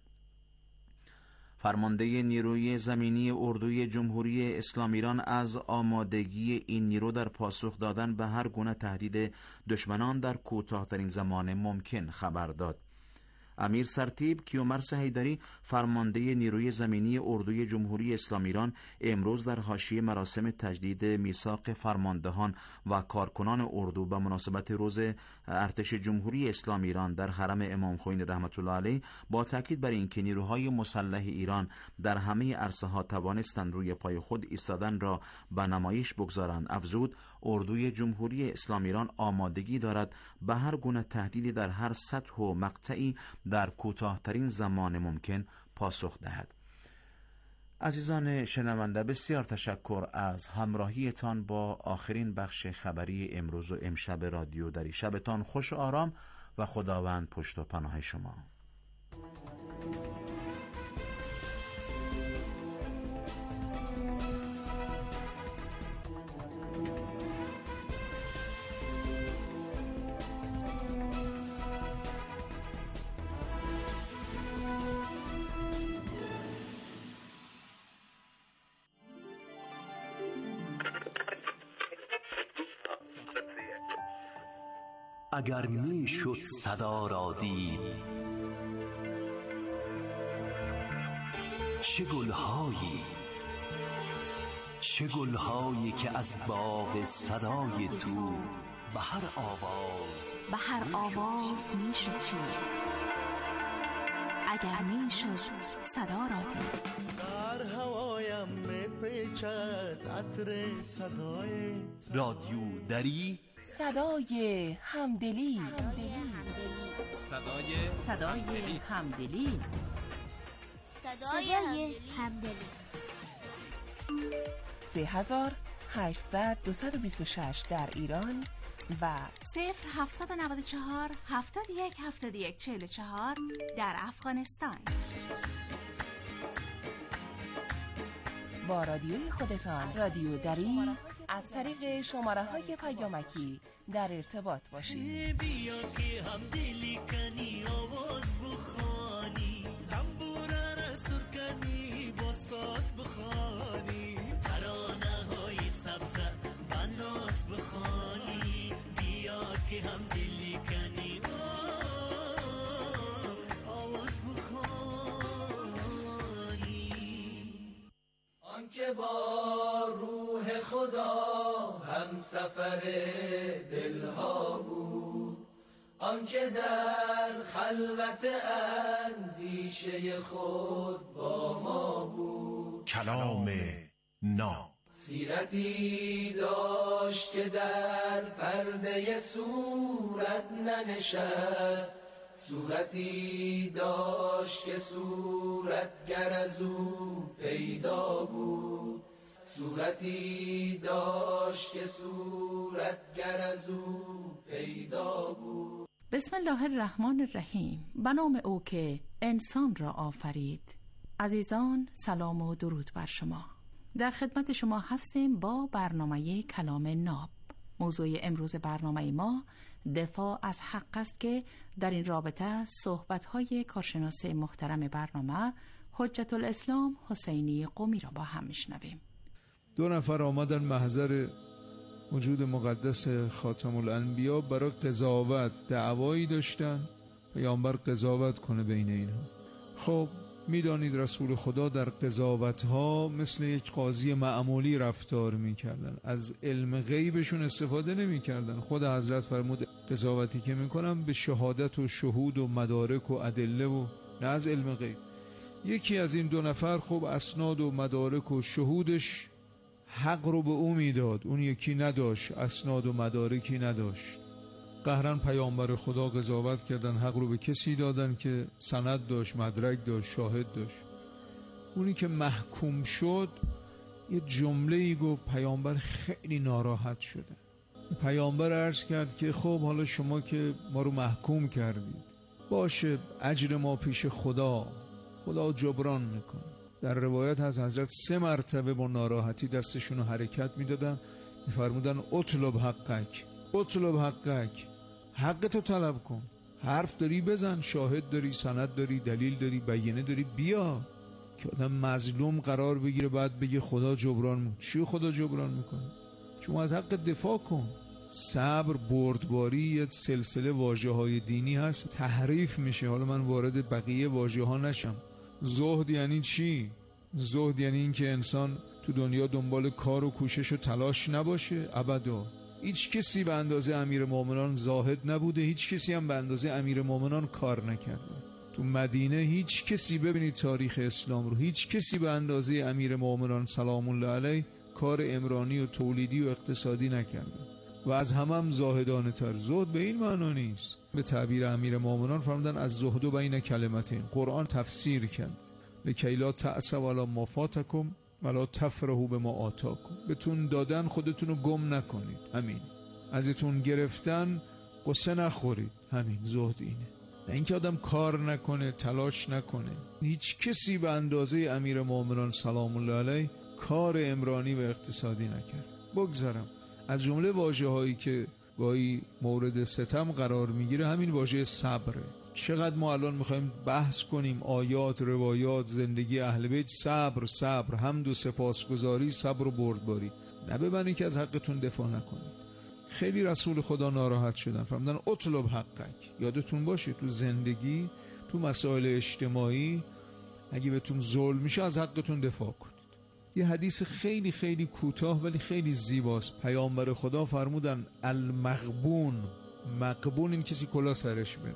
فرمانده نیروی زمینی اردوی جمهوری اسلامی ایران از آمادگی این نیرو در پاسخ دادن به هر گونه تهدید دشمنان در کوتاه‌ترین زمان ممکن خبر داد. امیر سرتیب کیومرث حیدری فرمانده نیروی زمینی اردوی جمهوری اسلامی ایران امروز در حاشیه مراسم تجدید میثاق فرماندهان و کارکنان اردو به مناسبت روز ارتش جمهوری اسلامی ایران در حرم امام خمینی رحمت الله علیه با تاکید بر اینکه نیروهای مسلح ایران در همه عرصه‌ها توانستند روی پای خود ایستادن را به نمایش بگذارند افزود اردوی جمهوری اسلامی ایران آمادگی دارد به هر گونه تهدیدی در هر سطح و مقطعی در کوتاه‌ترین زمان ممکن پاسخ دهد. عزیزان شنونده بسیار تشکر از همراهیتان با آخرین بخش خبری امروز و امشب رادیو دری. شبتان خوش و آرام و خداوند پشت و پناه شما. اگر می شد صدا را دید، چه گلهایی که از باغ صدای تو به هر آواز می شد چید. اگر می شد صدا را دید، در هوایم می پیچد عطر صدای رادیو دری، صدای همدلی، صدای همدلی، صدای همدلی. 3800-226 در ایران و 0794-71-71-44 در افغانستان. با رادیوی خودتان، رادیو دری، از طریق شماره‌های پیامکی در ارتباط باشید. بیا که هم دلی کنی آواز بخوانی، تنبوره را سر کنی با ساز بخوانی، ترانه های سبز و ناز بخوانی. بیا که هم دلی کنی آواز بخوانی. آنکه با روح خدا هم سفر دلها بود، آنکه در خلوت اندیشه خود با ما بود. کلام ناب سیرتی داشت که در پرده صورت ننشست، صورتی داشت که صورتگر از او پیدا بود، صورتی داشت که صورتگر از او پیدا بود. بسم الله الرحمن الرحیم. به نام او که انسان را آفرید. عزیزان، سلام و درود بر شما. در خدمت شما هستیم با برنامه کلام ناب. موضوع امروز برنامه ما دفاع از حق است که در این رابطه صحبت‌های کارشناس محترم برنامه حجت الاسلام حسینی قمی را با هم میشنویم. دو نفر آمدن محضر وجود مقدس خاتم الانبیا برای قضاوت، دعوایی داشتن پیامبر قضاوت کنه بین اینها. خب میدانید رسول خدا در قضاوت‌ها مثل یک قاضی معمولی رفتار میکردن، از علم غیبشون استفاده نمیکردن. خود حضرت فرمود قضاوتی که میکنم به شهادت و شهود و مدارک و ادله و نه از علم غیب. یکی از این دو نفر خب اسناد و مدارک و شهودش حق رو به او میداد، اون یکی نداشت، اسناد و مدارکی نداشت. قهرن پیامبر خدا قضاوت کردن، حق رو به کسی دادن که سند داشت، مدرک داشت، شاهد داشت. اونی که محکوم شد یه جمله‌ای گفت، پیامبر خیلی ناراحت شده. پیامبر عرض کرد که خب حالا شما که ما رو محکوم کردید، باشه اجر ما پیش خدا جبران میکنه. در روایت از حضرت 3 مرتبه با ناراحتی دستشون رو حرکت میدادن، میفرمودن اطلب حقک، اطلب حقک، حق تو طلب کن. حرف داری بزن، شاهد داری، سند داری، دلیل داری، بیانه داری، بیا. که آدم مظلوم قرار بگیره بعد بگه خدا جبران میکنه. چی خدا جبران میکنه؟ شما از حق دفاع کن. صبر، بردباری یه سلسله واژه‌های دینی هست، تحریف میشه. حالا من وارد بقیه واژه‌ها نشم. زهد یعنی چی؟ زهد یعنی این که انسان تو دنیا دنبال کار و کوشش و تلاش نباشه. ابدا. هیچ کسی به اندازه امیرالمومنان زاهد نبوده، هیچ کسی هم به اندازه امیرالمومنان کار نکرده. تو مدینه هیچ کسی، ببینید تاریخ اسلام رو، هیچ کسی به اندازه امیرالمومنان سلام الله علیه کار عمرانی و تولیدی و اقتصادی نکرده و از همه زاهدانه تر. زهد به این معنا نیست. به تعبیر امیرالمومنان فرمودن از زهد بین کلمتین. قرآن تفسیر کرد لکی لا تأسوا علی ما فاتکم ولا تفرحوا بما آتاکم. بهتون دادن خودتون رو گم نکنید. همین. ازتون گرفتن قصه نخورید. همین زهد اینه. نه اینکه آدم کار نکنه، تلاش نکنه. هیچ کسی به اندازه امیرالمومنین سلام الله علیه کار عمرانی و اقتصادی نکرد. بگذارم از جمله واژه‌هایی که گاهی مورد ستم قرار میگیره همین واژه صبره. چقدر ما الان میخوایم بحث کنیم آیات، روایات، زندگی اهل بیت، صبر، حمد و سپاسگزاری، صبر و بردباری. نه ببینید که از حقتون دفاع نکنید. خیلی رسول خدا ناراحت شدن، فرمودن اطلب حقک. یادتون باشه تو زندگی، تو مسائل اجتماعی اگه بهتون ظلم میشه از حقتون دفاع کنید. یه حدیث خیلی خیلی کوتاه ولی خیلی زیباست. پیامبر خدا فرمودن المغبون، مغبون این کسی کلا سرش بره،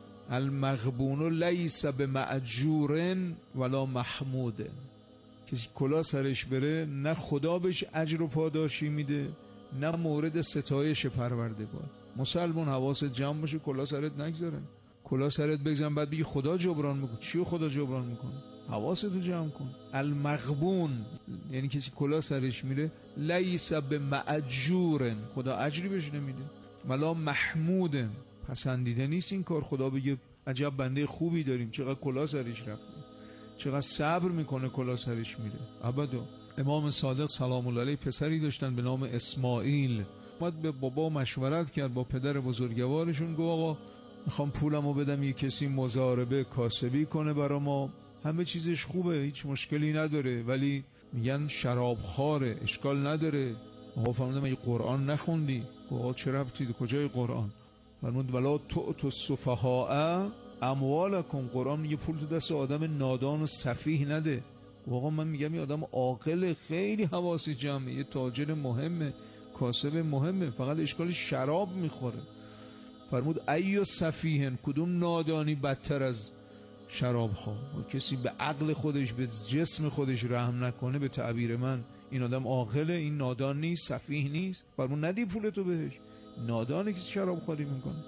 المغبون لیس بمأجور ولا محمود، کسی کلا سرش بره نه خدا بهش اجر و پاداشی میده نه مورد ستایش پروردگار. مسلمان حواست جمع باشه، کلا سرت نگذارن، کلا سرت بگذارن بعد بگی خدا جبران میکنه. چیو خدا جبران میکنه؟ حواستو جمع کن. المغبون یعنی کسی کلا سرش میره، لیس بمأجور، خدا اجری بهش نمیده، ولا محمود، پسندیده نیست این کار. خدا بگه عجب بنده خوبی داریم، چقدر کلا سرش رفته، چقدر صبر میکنه کلا سرش میره. ابدا. امام صادق سلام الله علیه پسری داشتن به نام اسماعیل. اومد به بابا مشورت کرد، با پدر بزرگوارشون، گفت آقا میخوام پولمو بدم یه کسی مضاربه کاسبی کنه برا ما، همه چیزش خوبه، هیچ مشکلی نداره، ولی میگن شراب خاره، اشکال نداره. آقا فرمودم اگه قرآن نخوندی؟ آقا چه ربطی، کجای قرآن؟ فرمود ولا تؤتوا السفهاء اموالکم، قرآن میگه پول تو دست آدم نادان و سفیه نده. آقا من میگم یه آدم عاقل، خیلی حواسی جمعه، یه تاجر مهمه، کاسب مهمه، فقط اشکال شراب میخوره. فرمود ایو سفیهن، کدوم نادانی بدتر از شراب خواه؟ کسی به عقل خودش، به جسم خودش رحم نکنه، به تعبیر من این آدم عاقله، این نادان نیست، سفیه نیست. فرمود ندی پولتو بهش، نادانه کسی شراب خوری میکنه.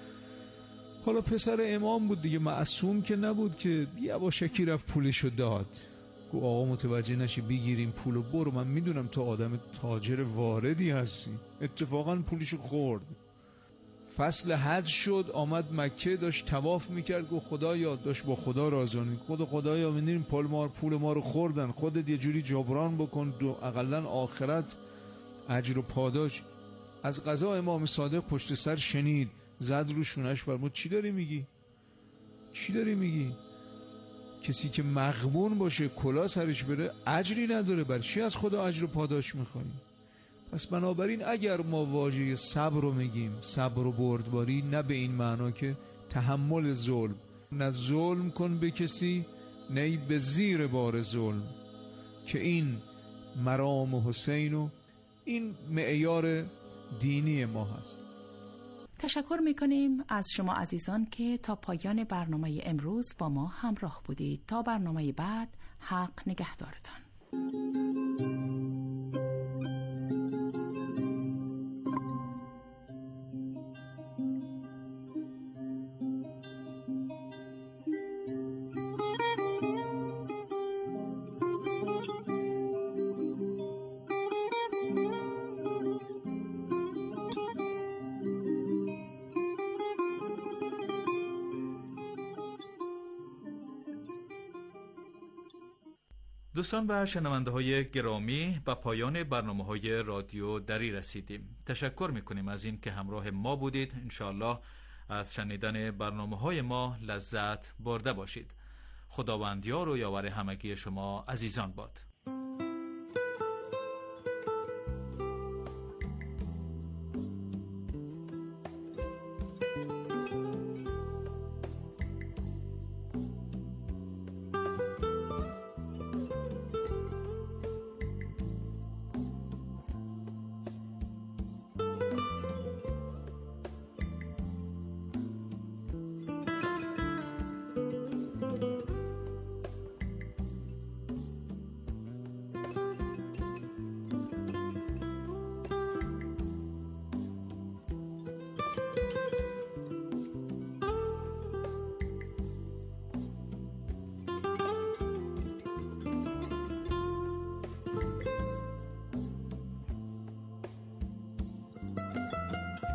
حالا پسر امام بود دیگه، معصوم که نبود که یواشکی رفت پولشو داد. گفت آقا متوجه نشی بگیریم پولو، برو، من میدونم تو آدم تاجر واردی هستی. اتفاقا پولشو خورد. فصل حج شد، آمد مکه، داشت طواف میکرد، گفت خدایا، داشت با خدا رازانی، خدایا میدونیم پول ما رو خوردن، خودت یه جوری جبران بکن، اقلن آخرت اجر و پاداش. از قضا امام صادق پشت سر شنید، زد رو شونش، فرمود چی داری میگی؟ چی داری میگی؟ کسی که مغبون باشه، کلا سرش بره، اجری نداره، بر چی از خدا اجر و پاداش میخوایی؟ پس بنابراین اگر ما واژه صبر رو میگیم، صبر و بردباری، نه به این معنا که تحمل ظلم، نه ظلم کن به کسی، نه به زیر بار ظلم، که این مرام حسین و این معیار دینی ما هست. تشکر میکنیم از شما عزیزان که تا پایان برنامه امروز با ما همراه بودید. تا برنامه بعد، حق نگهدارتان. دوستان و شنونده های گرامی، به پایان برنامه های رادیو دری رسیدیم. تشکر میکنیم از این که همراه ما بودید. انشاءالله از شنیدن برنامه های ما لذت برده باشید. خداوند یار و یاور همگی شما عزیزان باد.